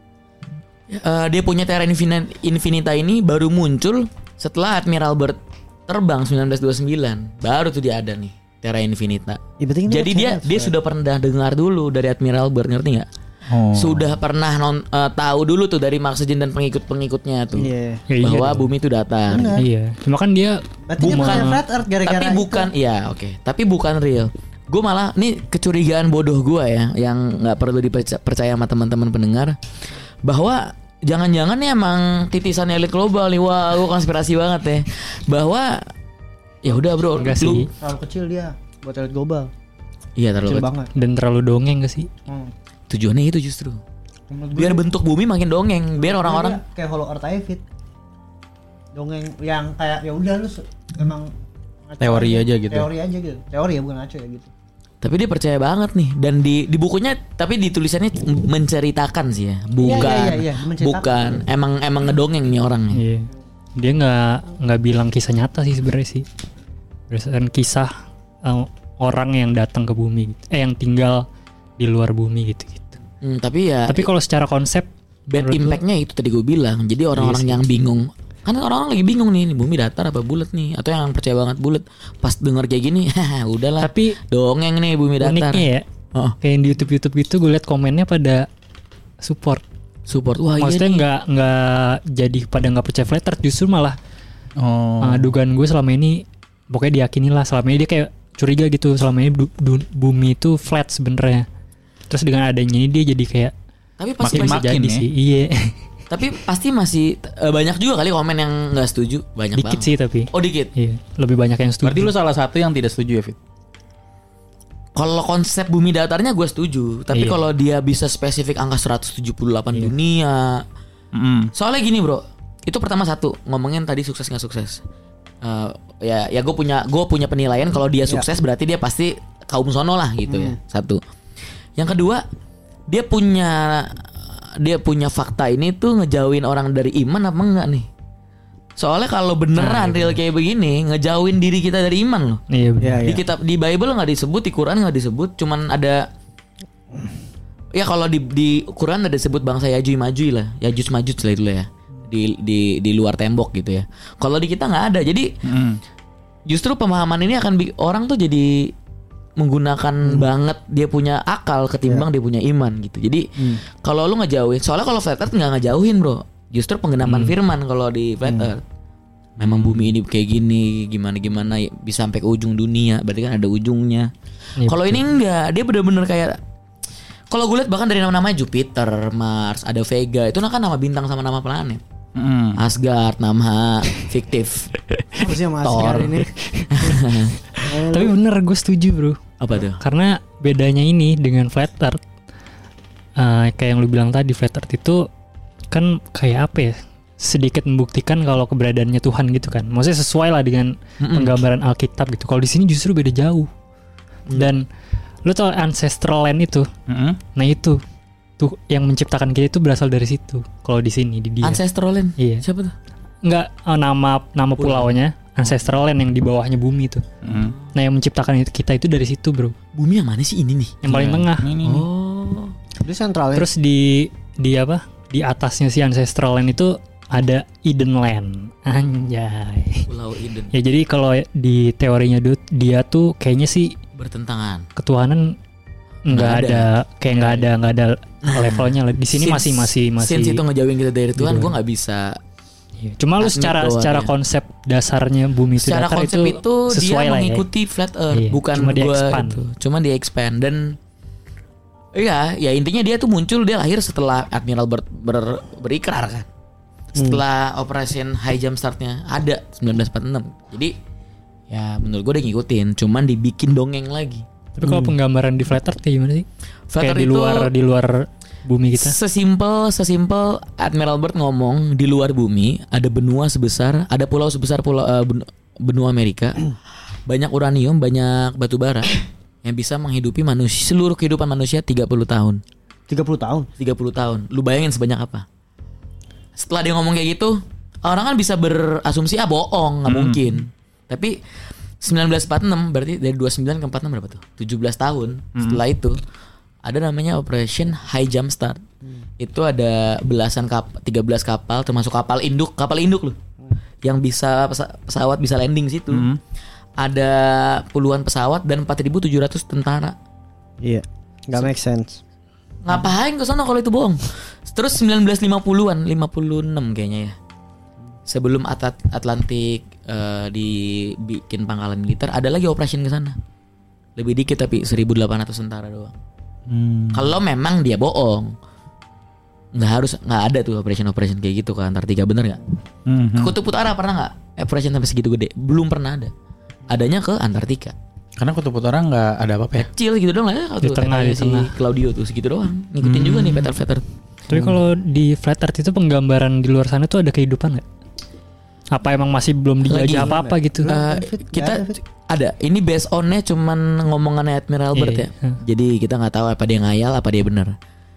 D: Eh, dia punya Terra Infin- Infinita ini baru muncul setelah Admiral Byrd terbang sembilan belas dua puluh sembilan. Baru tuh dia ada nih Terra Infinita.
A: Ya, berarti
D: Jadi dia dia sudah pernah dengar dulu dari Admiral Byrd, ngerti nggak?
B: Oh.
D: Sudah pernah non, eh, tahu dulu tuh dari Mark Sargent dan pengikut-pengikutnya tuh.
A: Iya.
C: Ya, iya
D: Bahwa
C: dong.
D: bumi itu datar.
A: Benar.
C: Iya. Cuma kan dia
A: Berarti dia
D: Bukan.
A: percaya Flat Earth gara-gara
D: Tapi
A: itu.
D: bukan, iya oke. Tapi bukan real. Gue malah nih kecurigaan bodoh gue ya, yang nggak perlu dipercaya percaya sama teman-teman pendengar, bahwa jangan-jangan nih emang titisan elit global nih. Wah, gue konspirasi banget ya. Bahwa ya udah bro,
C: Enggak
D: lu-
C: sih.
A: Terlalu kecil dia buat elit global.
D: Iya
A: Kecil
D: terlalu.
A: banget.
C: dan terlalu dongeng gak sih?
A: Hmm.
D: Tujuannya itu justru
A: Menurut gue
D: biar bentuk bumi makin dongeng, biar orang-orang
A: dia kayak Hollow Earth aja Fit. Dongeng yang kayak ya udah lu se- emang ngaco
B: Teori aja gitu.
A: Teori aja gitu. Teori ya bukan ngaco ya gitu.
D: tapi dia percaya banget nih, dan di di bukunya tapi di tulisannya menceritakan sih ya, bukan
A: iya, iya, menceritakan.
D: bukan emang emang ngedongeng nih orangnya.
C: Iya. Dia nggak nggak bilang kisah nyata sih sebenarnya sih. Berdasarkan kisah eh, orang yang datang ke bumi, gitu. eh yang tinggal di luar bumi gitu-gitu.
D: Hmm, tapi ya
C: Tapi kalau secara konsep
D: bad
C: menurut
D: impactnya itu tadi gue bilang. Jadi orang-orang
C: Iya sih.
D: yang bingung, kan orang-orang lagi bingung nih, ini bumi datar apa bulat nih, atau yang percaya banget bulat, pas denger kayak gini, haha, udahlah.
C: Tapi
D: Dongeng nih bumi datar.
C: uniknya ya,
D: Oh,
C: kayak di YouTube YouTube gitu gue liat komennya pada support.
D: support. Wah,
C: Maksudnya
D: iya nih.
C: nggak nggak jadi pada nggak percaya flat earth, justru malah
B: Oh.
C: uh, dugaan gue selama ini pokoknya diyakini lah selama ini dia kayak curiga gitu selama ini du- du- bumi itu flat sebenarnya. Terus dengan adanya ini dia jadi kayak
D: Tapi pasti
B: Makin
C: bisa
B: makin
C: jadi
B: ya.
C: sih. Iya.
D: tapi pasti masih eh, banyak juga kali komen yang nggak setuju, banyak
C: Dikit
D: banget.
C: sih tapi.
D: Oh dikit.
C: Iya, lebih banyak yang setuju.
B: Berarti lu salah satu yang tidak setuju ya, Fit?
D: Kalau konsep bumi datarnya gue setuju, tapi
C: Iya.
D: kalau dia bisa spesifik angka seratus tujuh puluh delapan dunia.
B: Mm.
D: Soalnya gini bro, itu pertama satu ngomongin tadi sukses nggak sukses. Eh, ya ya gue punya gue punya penilaian kalau dia sukses berarti dia pasti kaum sono lah gitu ya. Satu. Yang kedua, dia punya dia punya fakta ini tuh ngejauhin orang dari iman apa enggak nih? Soalnya kalau beneran real kayak begini ngejauhin diri kita dari iman loh.
C: Iya benar.
A: Iya,
D: Di
A: iya.
D: kitab di Bible nggak disebut, di Quran nggak disebut, cuman ada ya kalau di di Quran ada disebut bangsa Yajuj Majuj lah, Yajuj Majuj lah itu lah ya. Di di di luar tembok gitu ya. Kalau di kita nggak ada. Jadi
B: Mm.
D: justru pemahaman ini akan bi- orang tuh jadi menggunakan banget dia punya akal ketimbang dia punya iman gitu. Jadi kalau lu ngejauhin, soalnya kalau flat earth nggak ngejauhin bro, justru penggenapan firman kalau di flat earth. Memang bumi ini kayak gini, gimana gimana bisa sampai ke ujung dunia, berarti kan ada ujungnya.
C: Iya,
D: Kalau ini enggak, dia bener-bener kayak kalau gue lihat bahkan dari nama-namanya Jupiter, Mars, ada Vega, itu kan nama bintang sama nama planet.
B: Mm.
D: Asgard nama fiktif.
A: Apa sih Mas
D: Thor.
A: Gar ini?
C: Tapi bener gue setuju bro.
D: Apa tuh?
C: Karena bedanya ini dengan flat earth, eh, kayak yang lu bilang tadi, flat earth itu kan kayak apa ya? Sedikit membuktikan kalau keberadaannya Tuhan gitu kan. Maksudnya sesuai lah dengan penggambaran Alkitab gitu. Kalau di sini justru beda jauh. Dan lu tau ancestral land itu?
B: Mm-mm.
C: Nah itu tuh yang menciptakan kita itu berasal dari situ. Kalau di sini di dia.
D: Ancestral Land.
C: Iya.
D: Siapa tuh?
C: Enggak, eh, nama nama pulaunya ancestral land yang di bawahnya bumi itu.
B: Mm.
C: Nah yang menciptakan itu kita itu dari situ bro.
D: Bumi yang mana sih ini nih?
C: Yang paling tengah.
B: Ini, ini, ini.
D: Oh.
A: Di sentral ya.
C: Terus di di apa? Di atasnya si ancestral land itu ada Eden Land. Anjay.
D: Pulau Eden
C: Ya jadi kalau di teorinya dia, dia tuh kayaknya sih
D: bertentangan.
C: ketuhanan nggak
D: Nggak ada.
C: ada. kayak nggak ada nggak ada levelnya. Di sini
D: Since-
C: masih masih masih.
D: Since itu ngejauhin kita dari Tuhan,
C: Gitu.
D: gue nggak bisa.
C: Iya. Cuma lu
D: admit
C: secara
D: bahwa
C: secara
D: dia-
C: konsep dasarnya bumi itu
D: Secara
C: datar
D: konsep
C: itu,
D: itu, dia
C: sesuai lah ya.
D: mengikuti flat earth,
C: Iya,
D: bukan
C: cuma dia
D: gua
C: expand.
D: itu. Cuma dia expand dan iya, ya intinya dia tuh muncul dia lahir setelah Admiral ber, ber- berikrar kan. Setelah Operation High Jump Startnya ada sembilan belas empat puluh enam. Jadi ya menurut gue udah ngikutin, cuman dibikin dongeng lagi.
C: Tapi kalau penggambaran di flat earth kayak gimana sih?
D: Flat
C: Kayak
D: earth
C: di
D: itu
C: luar di luar bumi kita.
D: Sesimpel sesimpel Admiral Byrd ngomong di luar bumi ada benua sebesar, ada pulau sebesar pulau eh, ben- benua Amerika, banyak uranium, banyak batu bara yang bisa menghidupi manusia, seluruh kehidupan manusia tiga puluh tahun.
A: tiga puluh tahun.
D: tiga puluh tahun. Lu bayangin sebanyak apa? Setelah dia ngomong kayak gitu, orang kan bisa berasumsi ah bohong, nggak mungkin. Tapi sembilan belas empat puluh enam berarti dari dua puluh sembilan ke empat puluh enam berapa tuh? tujuh belas tahun. Setelah itu ada namanya Operation High Jump Start. Itu ada belasan kapal, tiga belas kapal termasuk kapal induk, kapal induk loh. Yang bisa pesa- pesawat bisa landing situ. Ada puluhan pesawat dan empat ribu tujuh ratus tentara.
A: Iya. Gak make sense.
D: Ngapain ke sana kalau itu bohong? Terus sembilan belas lima puluhan, lima puluh enam kayaknya ya. Sebelum At- Atlantik eh, dibikin pangkalan militer, ada lagi operation ke sana. Lebih dikit tapi seribu delapan ratus tentara doang.
B: Hmm.
D: Kalau memang dia bohong, nggak harus nggak ada tuh operation-operation kayak gitu ke Antartika, bener nggak?
B: Mhm.
D: Ke Kutub Utara pernah nggak operation sampai segitu gede? Belum pernah ada. Adanya ke Antartika.
B: Karena kutub utara nggak ada apa-apa ya.
D: Kecil gitu doang lah ya. Kalau
C: Di
D: tuh
C: tengah,
D: tetanya
C: di
D: si
C: tengah.
D: Claudio tuh segitu doang. Ngikutin juga nih Peter-Peter.
C: Tapi kalau di flat earth itu penggambaran di luar sana tuh ada kehidupan nggak? Apa emang masih belum
D: Lagi.
C: dijajah apa-apa gitu?
D: Eh,
A: Fit,
D: kita
A: nggak ada, Fit.
D: ada. Ini based on-nya cuman ngomongannya Admiral
C: Iya,
D: Byrd ya.
C: iya.
D: Jadi kita nggak tahu apa dia ngayal, apa dia bener.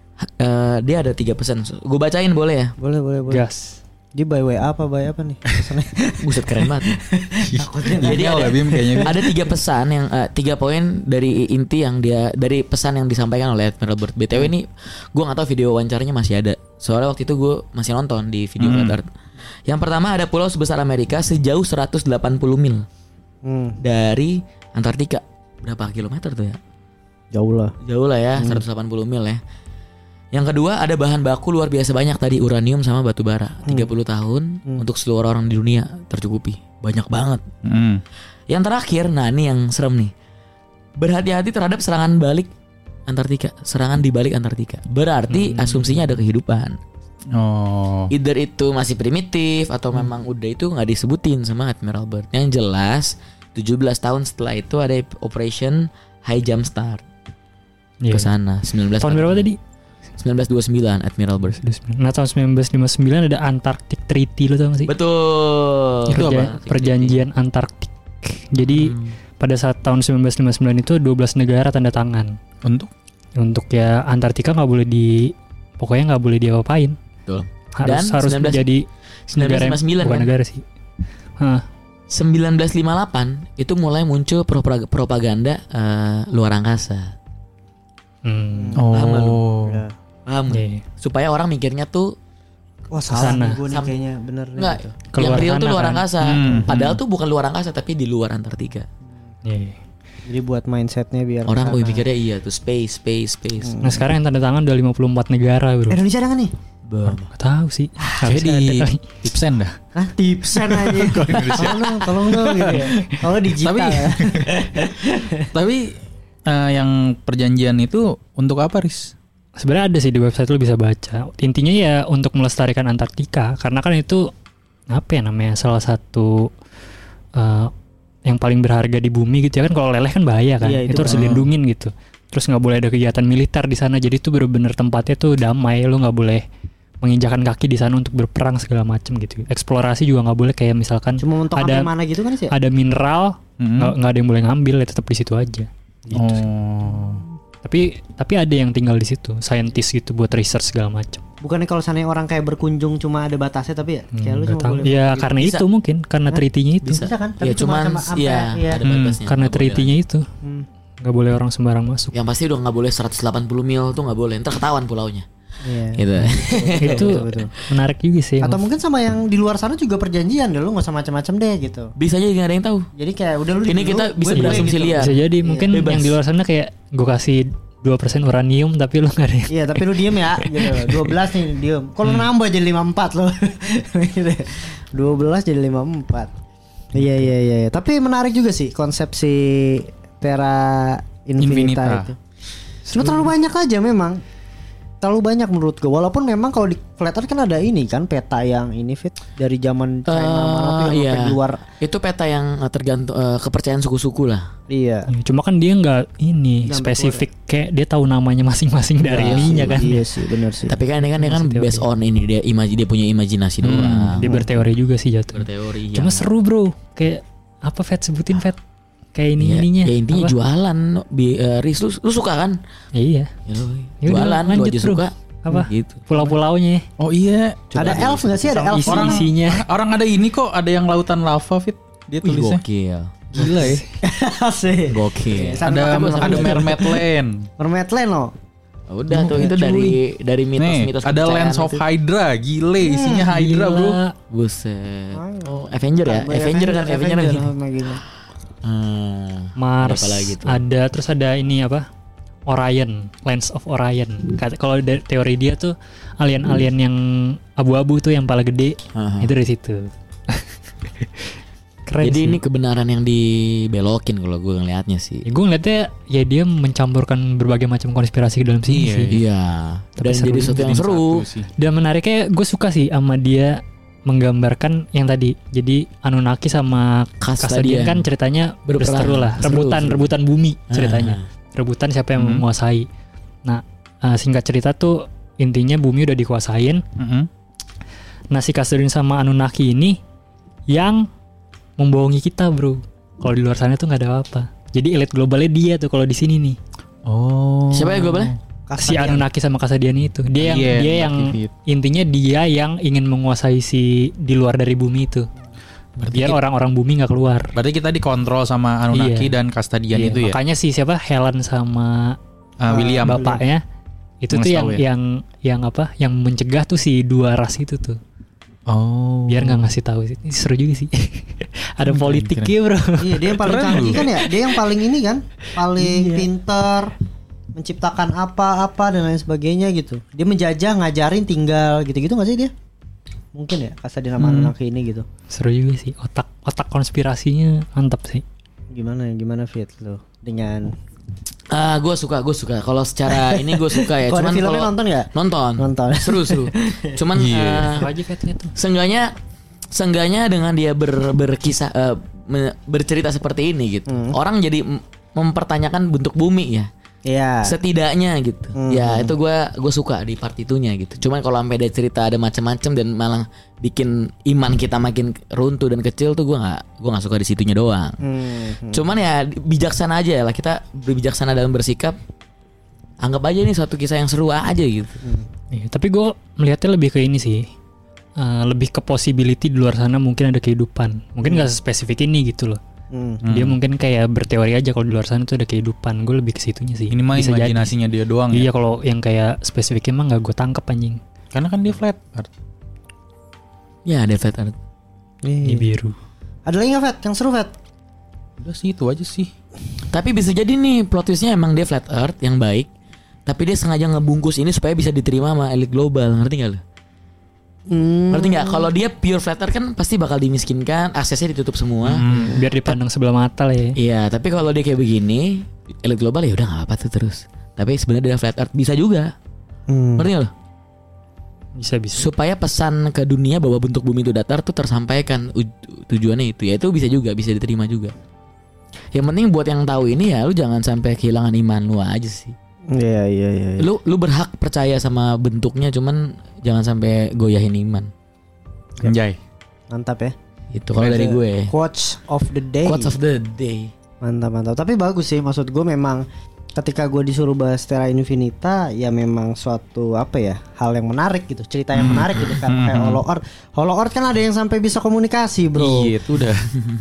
D: Eh, dia ada tiga pesan. Gue bacain boleh ya?
A: Boleh, boleh, boleh.
C: Gas.
A: Dia by W A apa by apa nih? Pesannya.
D: Buset keren banget.
A: Takutnya
D: Jadi
B: Iya,
D: ada,
B: lah, Bim, kayaknya, Bim.
D: ada tiga pesan yang eh, tiga poin dari inti yang dia dari pesan yang disampaikan oleh Admiral Byrd. B T W ini gue nggak tahu video wawancaranya masih ada. Soalnya waktu itu gue masih nonton di video
B: Hmm.
D: Flat Earth. Yang pertama ada pulau sebesar Amerika sejauh seratus delapan puluh mil
A: Hmm,
D: dari Antartika. Berapa kilometer tuh ya?
A: jauh lah.
D: Jauh lah ya, seratus delapan puluh mil ya. Yang kedua ada bahan baku luar biasa banyak tadi, uranium sama batu bara. tiga puluh tahun untuk seluruh orang di dunia tercukupi. Banyak banget.
B: Hmm.
D: Yang terakhir, nah ini yang serem nih. berhati-hati terhadap serangan balik Antartika, serangan di balik Antartika. Berarti hmm. asumsinya ada kehidupan.
B: Oh.
D: Either itu masih primitif atau hmm. memang udah itu nggak disebutin sama Admiral Byrd. Yang jelas tujuh belas tahun setelah itu ada Operation High Jump Start
C: yeah.
D: ke sana. sembilan belas
C: tahun berapa tadi?
D: sembilan belas dua puluh sembilan Admiral Byrd.
C: Nah tahun sembilan belas lima puluh sembilan ada Antarctic Treaty, lo tau gak sih?
D: Betul.
C: Itu Perja- apa? Perjanjian Antarktik. Jadi hmm. pada saat tahun sembilan belas lima puluh sembilan itu dua belas negara tanda tangan.
B: Untuk?
C: Untuk ya Antartika nggak boleh di, pokoknya nggak boleh diapa-apain.
D: Betul.
C: Harus
D: Dan
C: harus
D: sembilan belas,
C: menjadi negara
D: sembilan belas lima puluh sembilan
C: bukan
D: kan?
C: negara sih. Hah.
D: sembilan belas lima puluh delapan itu mulai muncul propaganda uh, luar angkasa.
C: Hmm.
B: Oh.
D: Paham gak lu?
A: Ya.
D: Paham gak?
C: Yeah.
D: Supaya orang mikirnya tuh
A: Wah salah
C: Kesana.
A: nih gue nih
D: Sam-
A: kayaknya bener nih
D: enggak,
A: gitu.
D: yang
C: Keluar
D: real tuh
C: sana
D: luar
C: kan?
D: angkasa.
B: Hmm.
D: Padahal tuh bukan luar angkasa tapi di luar Antartika.
C: Yeah.
A: Jadi buat mindsetnya biar
D: Orang
A: kesana.
D: wih pikirnya iya tuh space, space, space.
C: Nah sekarang yang tanda tangan udah lima puluh empat negara bro.
A: Indonesia ada nggak nih?
D: Bam.
C: Gak tahu sih.
B: Kayak
C: Harusnya ada
B: di
C: kali.
B: tipsen dah.
A: Hah tipsen aja. Tolong dong, tolong dong gitu ya. Kalau digital
B: Tapi-
A: ya.
B: Tapi eh, yang perjanjian itu untuk apa, Riz?
C: Sebenarnya ada sih di website lu bisa baca. Intinya ya untuk melestarikan Antartika karena kan itu apa ya namanya salah satu uh, yang paling berharga di bumi gitu ya kan. Kalau leleh kan bahaya kan.
A: Iya,
C: itu,
A: itu
C: harus
A: benar.
C: dilindungin gitu. Terus nggak boleh ada kegiatan militer di sana. Jadi itu bener-bener tempatnya tuh damai. Lu nggak boleh menginjakan kaki di sana untuk berperang segala macam gitu. Eksplorasi juga nggak boleh kayak misalkan
A: Cuma untuk
C: ada
A: ada mana gitu kan sih?
C: ada mineral
B: Mm-mm.
C: nggak nggak ada yang boleh ngambil ya tetap di situ aja. Gitu.
B: Oh.
C: Tapi tapi ada yang tinggal di situ, scientist gitu buat research segala macam.
A: Bukannya kalau sana orang kayak berkunjung cuma ada batasnya tapi ya kayak lu
C: Nggak
A: cuma
C: tahu.
A: boleh.
C: Ya
A: gitu.
C: karena
D: Bisa.
C: itu mungkin karena
A: Hah?
C: treaty-nya itu.
D: Bisa.
A: Bisa kan? Tapi
D: Ya
A: cuma
D: cuman
A: sama sampai
D: iya
A: iya.
D: ada
C: Hmm,
D: batasnya.
C: karena
D: Nggak boleh.
C: treaty-nya itu
A: Hmm.
C: nggak boleh orang sembarang masuk.
D: Yang pasti udah nggak boleh seratus delapan puluh mil tuh nggak boleh. Ntar ketahuan pulaunya.
A: Iya.
D: Gitu.
C: Itu
A: Betul, betul.
C: menarik juga sih.
A: Atau mungkin sama yang di luar sana juga perjanjian deh, lu nggak usah macam-macam deh gitu.
D: Bisa aja nggak ada yang tahu.
A: Jadi kayak udah lu
D: Ini
A: di-
D: kita
A: lu-
D: bisa
A: gue- gue
D: berasumsi
A: gitu.
D: liar.
C: bisa jadi mungkin
D: Bebas.
C: yang di luar sana kayak gue kasih dua persen uranium tapi lu nggak ada.
A: Iya tapi lu diem ya gitu. dua belas nih diem. Kalau
C: Hmm.
A: nambah jadi lima puluh empat lo. dua belas jadi lima puluh empat. Iya iya iya iya. Tapi menarik juga sih konsep si Terra Infinita,
B: Infinita.
A: itu. Cuma terlalu banyak aja memang. Terlalu banyak menurut gue. Walaupun memang kalau di Flat Earth kan ada ini kan peta yang ini fit dari zaman China
D: Eh,
A: mana tuh yang
D: iya.
A: sampai di luar.
D: Itu peta yang eh, tergantung eh, kepercayaan suku-suku lah.
A: Iya.
C: Ya, cuma kan dia nggak ini
A: Nggak
C: spesifik kayak dia tahu namanya masing-masing dari
A: Iya
C: ininya
A: sih,
C: kan.
A: Iya sih benar sih.
D: Tapi kan ini kan, ini kan
C: Masih teori.
D: based on ini dia imaji dia punya imajinasi
C: Hmm,
D: doang.
C: dia berteori juga sih jatuh.
D: Berteori.
C: Cuma
D: yang-
C: seru bro. Kayak apa Fet sebutin Fet? Kayak ini
D: Ya,
C: ininya.
D: ya intinya
C: Apa?
D: jualan. Bi, eh, Riz, lu, lu suka kan?
C: Ya, iya.
D: Ya, lu,
C: Ya udah,
D: jualan lu
C: lanjut,
D: aja
C: bro.
D: suka.
C: Apa?
D: Gitu.
C: Pulau-pulaunya.
B: Oh iya.
A: Ada elf nggak sih? Ada elf.
C: Isi-
B: Orang
C: isinya.
B: orang ada ini kok, ada yang lautan lava, Fit. Dia
D: Wih,
B: tulisnya.
D: gokil.
B: Gila ya.
A: Asik.
D: Gokil.
A: Sambil
B: Ada
A: makan, sambil
B: ada
A: makan.
B: Mermaid Land.
A: Mermaid Land loh.
D: Udah tuh itu dari dari
B: Nih,
D: mitos-mitos
B: ada
D: kepercayaan
B: Lands of
D: itu.
B: Hydra. Gile, isinya Hydra, Bro.
C: Gila.
D: Buset. Oh, Avenger ya?
A: Tambah
D: Avenger kan Avenger kan.
A: sama gini.
D: Hmm.
C: Mars
D: Apa lagi tuh?
C: ada terus ada ini apa Orion, Lands of Orion. Kata- Kalau dari teori dia tuh alien-alien yang abu-abu tuh yang paling gede
D: Aha.
C: itu dari situ. Keren
D: Jadi
C: sih.
D: ini kebenaran yang dibelokin kalau gue ngelihatnya sih.
C: Ya, gue ngeliatnya ya dia mencampurkan berbagai macam konspirasi ke dalam sini
B: Iya,
C: sih.
D: Iya.
C: Tapi
D: Dan
C: seru
D: jadi sesuatu yang
B: Jadi
D: seru.
B: satu sih.
C: Dan menariknya gue suka sih sama dia menggambarkan yang tadi. Jadi Anunnaki sama
D: Kastadian.
C: Kastadian kan ceritanya
D: Berperang.
C: berseteru lah,
D: Seru,
C: rebutan
D: seru.
C: rebutan bumi ceritanya.
D: Ah.
C: Rebutan siapa yang
B: Hmm.
C: menguasai. Nah, uh, singkat cerita tuh intinya bumi udah dikuasain.
B: Mm-mm.
C: Nah, si Kastadian sama Anunnaki ini yang membohongi kita, bro. Kalau di luar sana tuh nggak ada apa-apa. Jadi elit globalnya dia tuh kalau di sini nih.
B: Oh.
D: Siapa ya gue boleh?
C: Si Anunnaki sama Kastadian itu. Dia yang
B: Iya,
C: dia yang
B: Anunnaki.
C: intinya dia yang ingin menguasai si di luar dari bumi itu.
B: Berarti
C: Biar
B: kita-
C: orang-orang bumi nggak keluar.
B: Berarti kita dikontrol sama Anunnaki
C: Iya.
B: dan Kastadian
C: Iya,
B: itu ya.
C: makanya si siapa Helen sama
B: Ah, William.
C: bapaknya itu tuh
B: Ngasih
C: yang
B: tahu ya?
C: yang yang apa? Yang mencegah tuh si dua ras itu tuh.
B: Oh.
C: Biar nggak ngasih tahu sih. Ini seru juga sih. Ada
B: Keren,
C: politiknya, bro.
A: Iya dia yang paling
B: Keren
A: canggih
B: lu.
A: kan ya. Dia yang paling ini kan, paling
C: Iya.
A: pinter, menciptakan apa-apa dan lain sebagainya gitu. Dia menjajah, ngajarin, tinggal gitu-gitu nggak sih dia? Mungkin ya Kastadian sama
C: Hmm.
A: Anunnaki ini gitu.
C: Seru juga sih. Otak otak konspirasinya mantap sih.
A: Gimana ya? Gimana Fit lo? dengan
D: Ah, gue suka, gue suka. Kalau secara ini gue suka ya.
A: Kalau ada
D: Cuman
A: filmnya
D: kalau-
A: nonton nggak?
D: Nonton.
A: Nonton.
D: Seru seru. Cuman eh,
C: Apa aja Fatnya tuh?
D: seenggaknya seenggaknya dengan dia ber, berkisah eh, me- bercerita seperti ini gitu.
A: Hmm.
D: Orang jadi m- mempertanyakan bentuk bumi ya.
A: Iya.
D: Setidaknya gitu.
A: Hmm.
D: Ya itu gue gue suka di part itunya gitu. Cuman kalau sampai ada cerita ada macam-macam dan malah bikin iman kita makin runtuh dan kecil tuh gue nggak gue nggak suka di situnya doang.
A: Hmm, hmm.
D: Cuman ya bijaksana aja lah, kita berbijaksana dalam bersikap. Anggap aja ini suatu kisah yang seru aja gitu.
C: Iya, tapi gue melihatnya lebih ke ini sih. Eh, lebih ke possibility di luar sana mungkin ada kehidupan. Mungkin nggak spesifik ini gitu loh.
A: Hmm.
C: Dia mungkin kayak berteori aja kalau di luar sana tuh ada kehidupan. Gue lebih ke situnya sih.
B: Ini mah
C: Bisa jadi.
B: imajinasinya dia doang
C: Iya,
B: ya.
C: kalau yang kayak spesifiknya mah nggak gue tangkap anjing.
B: Karena kan dia flat earth.
D: Ya ada flat earth.
C: Ini biru.
A: Ada lagi nggak Fet? Yang seru Fet?
B: Udah sih itu aja sih.
D: Tapi bisa jadi nih plot twistnya emang dia flat earth yang baik. Tapi dia sengaja ngebungkus ini supaya bisa diterima sama elit global. Ngerti gak lo?
A: Hmm.
D: Ngerti gak? Kalau dia pure flat earth kan pasti bakal dimiskinkan, aksesnya ditutup semua.
C: Hmm, biar dipandang sebelah mata lah ya.
D: Iya, tapi kalau dia kayak begini, elit global ya udah nggak apa tuh terus. Tapi sebenarnya dia flat earth bisa juga.
A: Hmm.
D: Ngerti gak lo?
C: Bisa bisa.
D: Supaya pesan ke dunia bahwa bentuk bumi itu datar tuh tersampaikan u- tujuannya itu. Ya itu bisa juga, bisa diterima juga. Yang penting buat yang tahu ini ya lu jangan sampai kehilangan iman lu aja sih.
A: Iya iya iya. iya.
D: Lu lu berhak percaya sama bentuknya, cuman jangan sampai goyahin iman.
B: Anjay.
A: Mantap ya.
D: Itu kalau dari gue.
A: Quotes of the day.
D: Quotes of the day.
A: Mantap mantap. Tapi bagus sih, maksud gue memang ketika gue disuruh bahas Terra Infinita ya memang suatu apa ya, hal yang menarik gitu, cerita yang menarik gitu kan. Kayak Hollow Earth. Hollow Earth kan ada yang sampai bisa komunikasi bro.
B: Iya itu udah.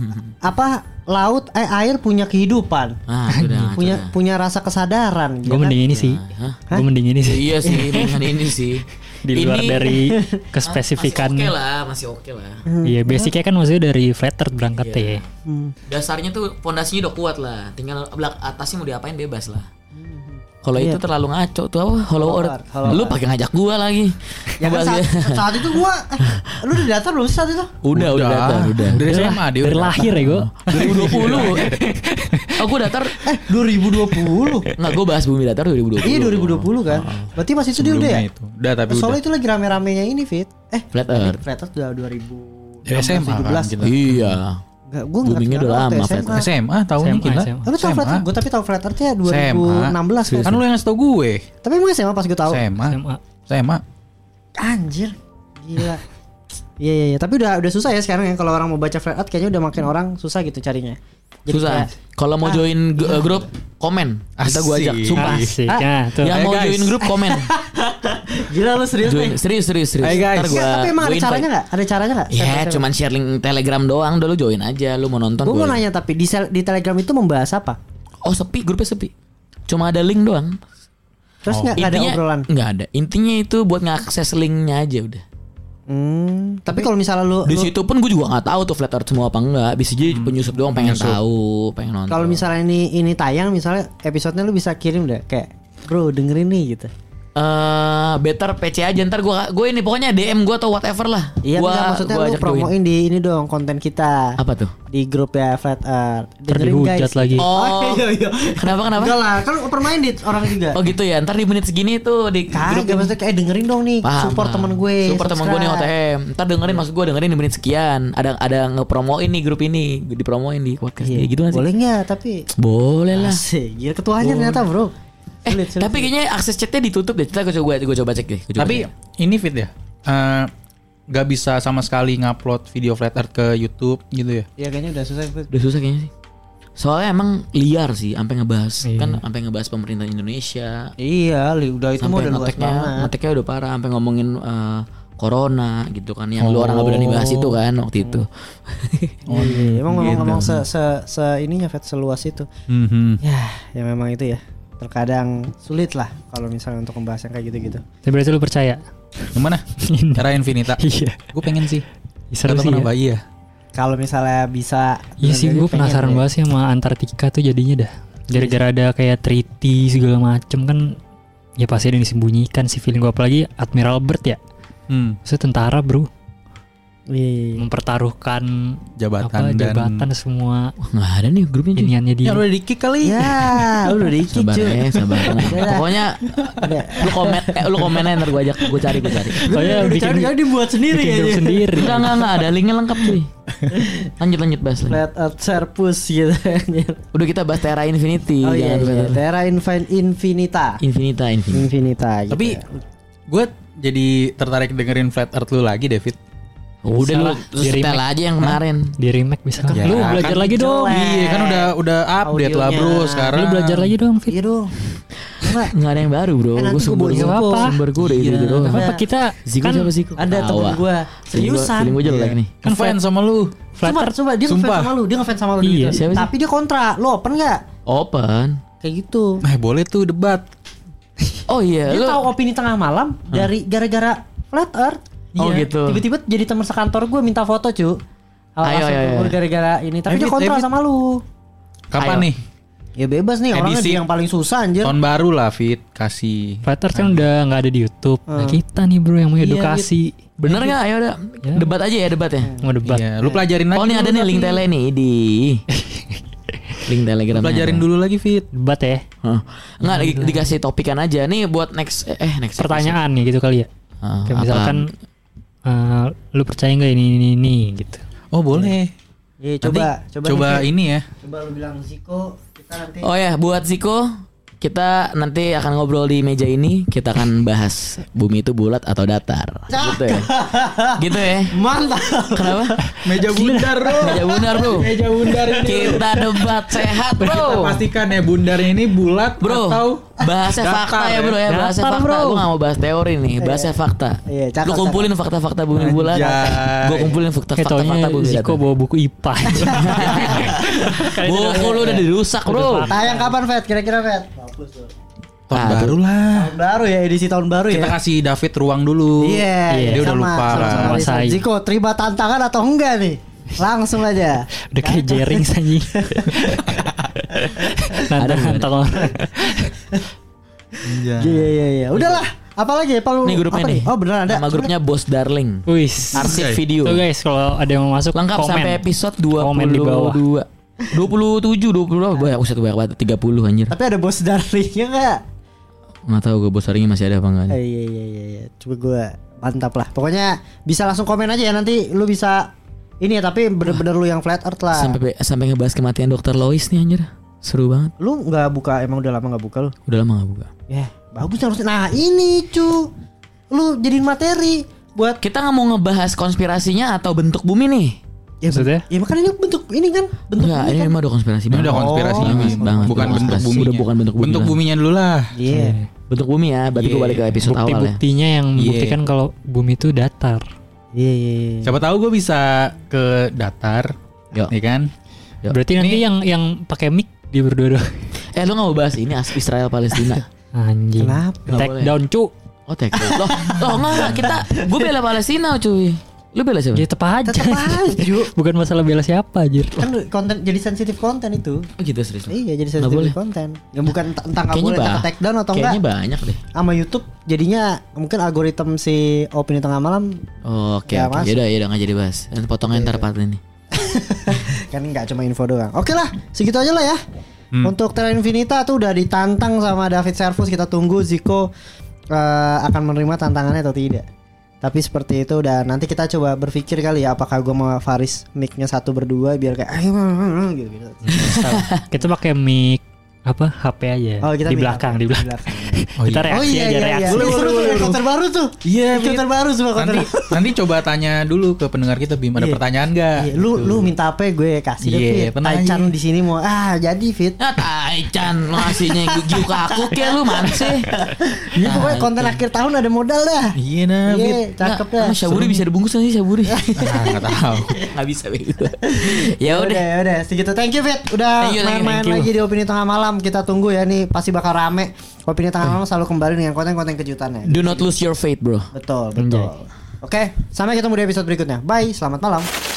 A: Apa laut eh air punya kehidupan,
D: Ah, udah.
A: punya punya rasa kesadaran.
C: Gue mending ini sih.
D: Hah?
C: Gue mending ini sih.
D: Iya sih, dengan ini sih.
C: Di luar
D: Ini-
C: dari
D: Masih
C: kespesifikan.
D: oke lah, masih oke lah.
C: Iya, basicnya kan maksudnya dari flat earth berangkat ya.
A: Hmm.
D: Dasarnya tuh pondasinya udah kuat lah. Tinggal belak atasnya mau diapain bebas lah. Kalau
A: Iya.
D: itu terlalu ngaco tuh apa Hollow
A: Hollow
D: Earth.
A: Earth, Hollow
D: Lu
A: Earth.
D: pakai ngajak gua lagi.
A: Ya kan
D: Ngebahas
A: saat,
D: dia.
A: saat itu gua eh, lu udah datar belum sih saat itu?
D: Udah, udah datar, udah.
B: Dari S M A dia
C: Dari
B: udah
C: lahir ya gue.
D: dua ribu dua puluh. Oh, gua datar.
A: Eh dua ribu dua puluh.
D: Enggak, gua bahas bumi datar dua ribu dua puluh.
A: Iya dua ribu dua puluh kan. Berarti masih itu dia udah ya?
B: sebelumnya itu. Udah tapi
A: Soalnya
B: udah.
A: itu lagi rame-ramenya ini Fit. Eh
D: Flat Earth.
A: Flat Earth udah dua ribu
B: Dari S M A kan kita.
D: Iya.
A: Enggak, gue nggak
D: Boomingnya udah lama, Flat
B: S M A tahunnya
C: S M A,
B: kita.
C: S M A.
A: Tapi tau Flat Earth, gue tapi tau Flat Earth ya dua ribu enam belas kan.
B: Kan lu yang ngasih tau gue.
A: Tapi emang S M A pas gue tahu.
B: S M A.
C: S M A.
B: S M A.
A: Anjir, gila. Iya iya iya, tapi udah udah susah ya sekarang ya kalau orang mau baca Flat Earth kayaknya udah makin orang susah gitu carinya. Jadi
D: Susah.
A: kayak,
D: Kalau mau
A: Ah.
D: join g- uh, grup komen. Kita gua ajak,
B: Asik.
D: sumpah.
C: Asik.
A: Ah.
C: Nah, tuh.
D: Yang
B: Ayo,
D: mau
B: guys.
D: join grup komen.
A: gila lu serius
D: Join,
A: nih.
D: serius serius serius.
B: Ayo, guys.
D: Ntar gua,
A: Enggak, tapi emang
D: gua
A: ada
D: invite.
A: caranya nggak? Ada caranya nggak?
D: Ya cuman share link Telegram doang. Udah lu join aja. Lu mau nonton.
A: Gue mau
D: boleh.
A: nanya tapi di sel- di Telegram itu membahas apa?
D: Oh sepi, grupnya sepi. Cuma ada link doang.
A: Terus nggak nggak ada obrolan?
D: Nggak ada. Intinya itu buat ngakses linknya aja udah.
A: Hmm, tapi kalau misalnya lu,
D: Di
A: lu-
D: situ pun gue juga nggak tahu tuh flat earth semua apa enggak. Bisa jadi penyusup doang pengen tahu, pengen nonton.
A: kalau misalnya ini ini tayang misalnya episodenya lu bisa kirim deh kayak bro dengerin nih gitu.
D: eh better P C aja ntar gue gue ini pokoknya D M gue atau whatever lah.
A: Iya
D: Gua-
A: enggak, maksudnya
D: gua
A: lu
D: ajak join.
A: promoin di ini dong konten kita.
D: Apa tuh?
A: Di grup ya Flat Earth.
C: Ntar
A: Dengerin guys.
C: dihujat lagi.
D: Oh,
A: iya iya.
D: kenapa kenapa?
A: Enggak lah, kan open minded orang juga.
D: Oh gitu ya. Ntar di menit segini tuh di grup
A: Kagak
D: ini.
A: maksudnya kayak dengerin dong nih
D: Paham,
A: support
D: paham.
A: teman gue.
D: Support teman gue nih O T
A: subscribe.
D: M. Ntar dengerin maksud gue dengerin di menit sekian. Ada ada ngepromoin nih grup ini, dipromoin di podcast
A: Iya,
D: dia gitu nggak sih?
A: boleh nggak tapi
D: Boleh lah.
A: Asik, gila ketuanya ternyata bro.
D: Eh,
A: Sulit, sulit,
D: tapi
A: sulit.
D: kayaknya akses chatnya ditutup deh. Kita gue coba gue coba cek deh. Gua coba
B: Tapi
D: cek.
B: ini fit ya. Eh, Gak bisa sama sekali ngupload video flat earth ke YouTube gitu ya.
A: Iya kayaknya udah susah Fit.
D: udah susah kayaknya sih. Soalnya emang liar sih, sampai ngebahas
C: Iya.
D: kan, sampai ngebahas pemerintah Indonesia.
A: Iya, li- udah itu
D: Sampai
A: mah udah luas
D: ngeteknya,
A: banget.
D: ngeteknya udah parah, sampai ngomongin eh, corona gitu kan, yang lu orang nggak berani bahas itu kan waktu itu.
A: Oh iya, emang
D: Gitu.
A: ngomong-ngomong se, se, se ininya Fet seluas itu.
B: Mhm.
A: Ya, ya memang itu ya. Terkadang sulit lah kalau misalnya untuk membahas yang kayak gitu-gitu.
C: Tapi berarti lu percaya?
B: Yang mana? Era Infinita.
C: Iya.
B: Gue pengen sih.
C: Seru
B: Kata
C: sih
B: kenapa
C: ya.
B: iya.
A: Kalau misalnya bisa
C: Iya sih, gue
A: pengen
C: penasaran
A: deh.
C: banget sih sama Antartika tuh jadinya dah. Gara-gara ada kayak treaty segala macem kan, ya pasti ada yang disembunyikan sih feeling gue, apalagi Admiral Byrd ya.
B: Hmm.
C: Maksudnya tentara bro.
A: Wih.
C: mempertaruhkan
B: Jabatan
C: apa,
B: dan-
C: jabatan semua
D: Nggak ada nih grupnya cuy.
C: iniannya dia.
B: Ya udah di-kick kali.
A: Ya, udah dikit
D: Sabar
A: cuy.
D: ya, sabar. Pokoknya
A: Udah.
D: lu komen, eh, lu komennya ntar gue ajak, gue cari, gue cari.
C: Soalnya bikin
A: Cari-cari dibuat sendiri
C: bikin grup
A: kayaknya.
C: sendiri.
D: Enggak, enggak, enggak ada linknya lengkap cuy. Lanjut, lanjut bahas lagi.
A: Flat Earth Serpus gitu.
D: Udah kita bahas Terra Infinity.
A: Oh iya,
D: jangan
A: iya.
D: Terra-
A: Terra Infin- Infinita.
D: Infinita, Infinita.
A: Infinita gitu.
B: Tapi gue jadi tertarik dengerin Flat Earth lu lagi, David.
D: Udah lu
C: Salah, di
D: setel
C: remake.
D: aja yang kemarin.
C: Di remake bisa.
B: Ya,
C: Lu belajar
B: kan
C: lagi dong.
A: jelek.
B: Iya kan udah udah update lah bro
A: Audionya.
B: sekarang.
C: Lu belajar lagi dong, Fit.
A: Iya dong. Enggak.
D: Enggak ada yang baru bro.
A: Eh, nanti
D: Gue
A: gua
D: sumber
A: bawa
D: gua
A: info.
D: Sumber gue udah itu
B: Iya.
D: doang.
C: Apa apa kita
D: Ziko
C: kan
D: siapa Ziko?
A: Ada temen gue seriusan.
D: Feeling gue jelek nih.
C: kan
B: Ngefans sama lu.
A: Coba,
C: Flutter
A: coba dia ngefans
B: Sumpah.
A: sama lu, dia ngefans sama lu
C: Iya,
A: gitu.
D: siapa sih?
A: Tapi dia kontra, lu open nggak?
D: Open.
A: Kayak gitu.
B: Eh boleh tuh debat.
D: Oh iya,
A: Dia
D: lu
A: tahu opini tengah malam dari gara-gara Flat Earth.
D: Oh,
A: Iya.
D: gitu.
A: Tiba-tiba jadi teman sekantor gue minta foto cu.
D: Ayo, ayo, ayo.
A: Gara-gara ini, tapi
B: David,
A: dia kontra
B: David.
A: sama lu.
B: Kapan
D: Ayo.
B: nih?
A: Ya bebas nih, orangnya
B: Edisi.
A: dia yang paling susah anjir.
B: Tahun baru lah Fit kasih.
C: Flutter kan udah nggak ada di YouTube. Nah,
A: Hmm.
C: kita nih bro yang mau
A: Iya,
C: edukasi,
D: bener nggak? Ayo udah
C: Ya.
D: debat aja ya debat ya.
C: mau debat.
B: Iya, lu pelajarin lagi.
D: Oh ini ada
B: dulu,
D: nih link
B: tapi.
D: tele nih di link telegram.
B: Lu pelajarin dulu lagi Fit.
C: Debat ya.
D: Nggak di- dikasih topikan aja nih buat next eh next
C: Pertanyaan nih gitu kali ya.
D: episode. Ah,
C: Kayak
D: apa?
C: misalkan eh, lu percaya nggak ini ini ini gitu.
B: Oh boleh.
A: Iya,
B: Nanti
A: coba, coba,
B: coba
A: nih, Fit.
B: ini ya.
A: Coba lu bilang Ziko, kita nanti.
D: Oh ya buat Ziko kita nanti akan ngobrol di meja ini. Kita akan bahas bumi itu bulat atau datar. Gitu ya. Gitu ya.
A: Mantap.
D: Kenapa?
B: Meja bundar bro.
D: Meja bundar bro.
B: Meja bundar ini.
D: Kita debat sehat
B: Kita
D: bro.
B: pastikan ya bundarnya ini bulat
D: Bro,
B: atau
D: bahasnya
B: datar
D: fakta ya
B: ya?
D: bro ya, bahasnya
C: Datar,
D: fakta.
C: bro.
D: Gue gak mau bahas teori nih, bahasnya fakta.
A: Iya, catat,
D: Lu kumpulin fakta-fakta bumi bulat.
B: Anjay.
D: Gue kumpulin fakta
C: Eh
D: fakta
C: taunya
D: bumi
C: Ziko
D: datar.
C: bawa buku I P A.
D: Buku lu udah dirusak bro.
A: Tayang kapan Fed? Kira-kira Fed?
B: tahun
D: Ah,
B: baru lah.
A: Tahun baru ya, edisi tahun baru
B: Kita
A: ya.
B: kasih David ruang dulu.
A: Iya,
C: Iya.
B: Dia udah
A: sama-
B: lupa
A: sama-
B: kan.
A: sama Rizal.
C: Masai.
A: Ziko terima tantangan atau enggak nih? Langsung aja.
C: Udah kayak jaring saja. Nantang nantang orang.
B: Iya.
A: Iya iya iya. Udahlah. Apalagi ya? Perlu
D: Nih grupnya
A: apa
D: nih.
A: Oh beneran ada.
D: Nama grupnya Bos Darling.
C: Wis.
D: Arsip
B: Oke.
D: video.
C: Tuh guys, kalau ada yang mau masuk
D: Lengkap
C: komen.
D: sampai episode dua
C: Komen di bawah.
D: puluh dua. dua puluh tujuh, dua puluh dua. Banyak usah banyak banget tiga puluh anjir.
A: Tapi ada bos darlingnya enggak?
D: Enggak tahu gue Bos Darlingnya masih ada apa enggak.
A: Eh, iya iya iya iya. Coba gue mantap lah. Pokoknya bisa langsung komen aja ya, nanti lu bisa ini ya, tapi bener-bener lu yang flat earth lah.
D: Sampai sampai ngebahas kematian dokter Lois nih anjir. Seru banget.
A: Lu nggak buka, emang udah lama nggak buka lu?
D: Udah lama gak buka.
A: Ya bagus harusnya. Nah ini cu, lu jadiin materi buat
D: Kita nggak mau ngebahas konspirasinya atau bentuk bumi nih.
A: ya,
C: Maksudnya?
A: ya makanya ini bentuk ini kan bentuk
D: Enggak,
A: bumi
D: ini
A: kan.
D: mah udah konspirasi
B: Ini
D: banget.
B: udah konspirasi
A: Oh,
B: Bim.
D: banget,
B: Bukan
D: udah
B: bentuk
D: konspirasi.
B: buminya.
D: Udah bukan bentuk bumi
B: Bentuk
D: lah.
B: buminya dulu lah.
A: Iya.
D: Bentuk bumi ya, berarti gue
B: Iya.
D: balik ke episode awal ya.
C: Bukti-buktinya yang
B: Iya.
C: membuktikan kalau bumi itu datar.
A: Iya iya. iya.
B: Siapa tahu gue bisa ke datar,
D: Yo.
B: ya kan?
D: Yo.
C: Berarti nanti
B: Ini-
C: yang yang pakai mic dia berdua doang.
D: Eh lu gak mau bahas ini as- Israel Palestina?
C: Anjing.
A: Kenapa?
D: Nggak
C: Take
D: boleh.
C: down cu.
D: Oh take down. Loh, loh enggak kita gue bela Palestina cuy. Lu bela siapa?
C: Ya tetap aja.
A: Tetep aja.
C: Bukan masalah bela siapa anjir.
A: Kan konten jadi sensitif konten itu.
D: Oh gitu serius.
A: Iya jadi
D: Nggak boleh.
A: sensitif konten. Yang bukan entah entah nggak
D: Kayaknya
A: boleh
D: bah-
A: kata take down atau
D: Kayaknya
A: enggak.
D: banyak deh.
A: Sama YouTube jadinya mungkin algoritma si opini tengah malam
D: Oh, oke
A: Ya,
D: oke.
A: masuk.
D: Yaudah yaudah nggak jadi bahas. Nanti potongnya ntar part ini.
A: kan nggak cuma info doang. Oke lah, segitu aja lah ya.
B: Hmm.
A: Untuk Terra Infinita tuh udah ditantang sama David Servus. Kita tunggu Ziko eh, akan menerima tantangannya atau tidak. Tapi seperti itu udah, nanti kita coba berpikir kali ya, apakah gue mau Faris mic-nya satu berdua biar kayak gitu gitu.
C: Kita pakai mic apa H P aja.
A: Oh, kita
C: di
A: mic
C: belakang,
A: apa?
C: di belakang.
B: Oh,
C: Kita
B: iya.
C: reaksi
A: Oh iya
C: aja
A: iya iya.
C: reaksi.
A: Ini seru tuh, konten baru tuh.
B: Iya,
A: konten baru semua konten.
B: Nanti nanti coba tanya dulu ke pendengar kita Bim, ada
A: Iya.
B: pertanyaan enggak?
A: Iya, lu lu minta apa ya, gue kasih deh.
B: Iya,
A: Fit.
B: tenang
A: Taichan
B: aja.
A: di sini mau ah jadi Fit.
D: Ya Taichan lu ngasihnya giu ke aku kayak lu mana sih?
A: Ini pokoknya konten akhir tahun ada modal dah.
B: Iya nah, Bim.
A: Iya, cakep dah.
D: Nah, Syaburi bisa dibungkus nanti Syaburi.
B: Ah, enggak tahu.
D: Nggak bisa begitu. Ya udah.
A: ya udah segitu. Thank you Fit. Udah
D: Thank you, thank you,
A: main-main
D: thank you.
A: lagi di Opini Tengah Malam. Kita tunggu ya, nih pasti bakal rame. Opini Tengah Malam selalu kembali dengan konten-konten kejutannya.
D: Do not lose your faith bro.
A: Betul, betul. Oke, sampai ketemu di episode berikutnya. Bye, selamat malam.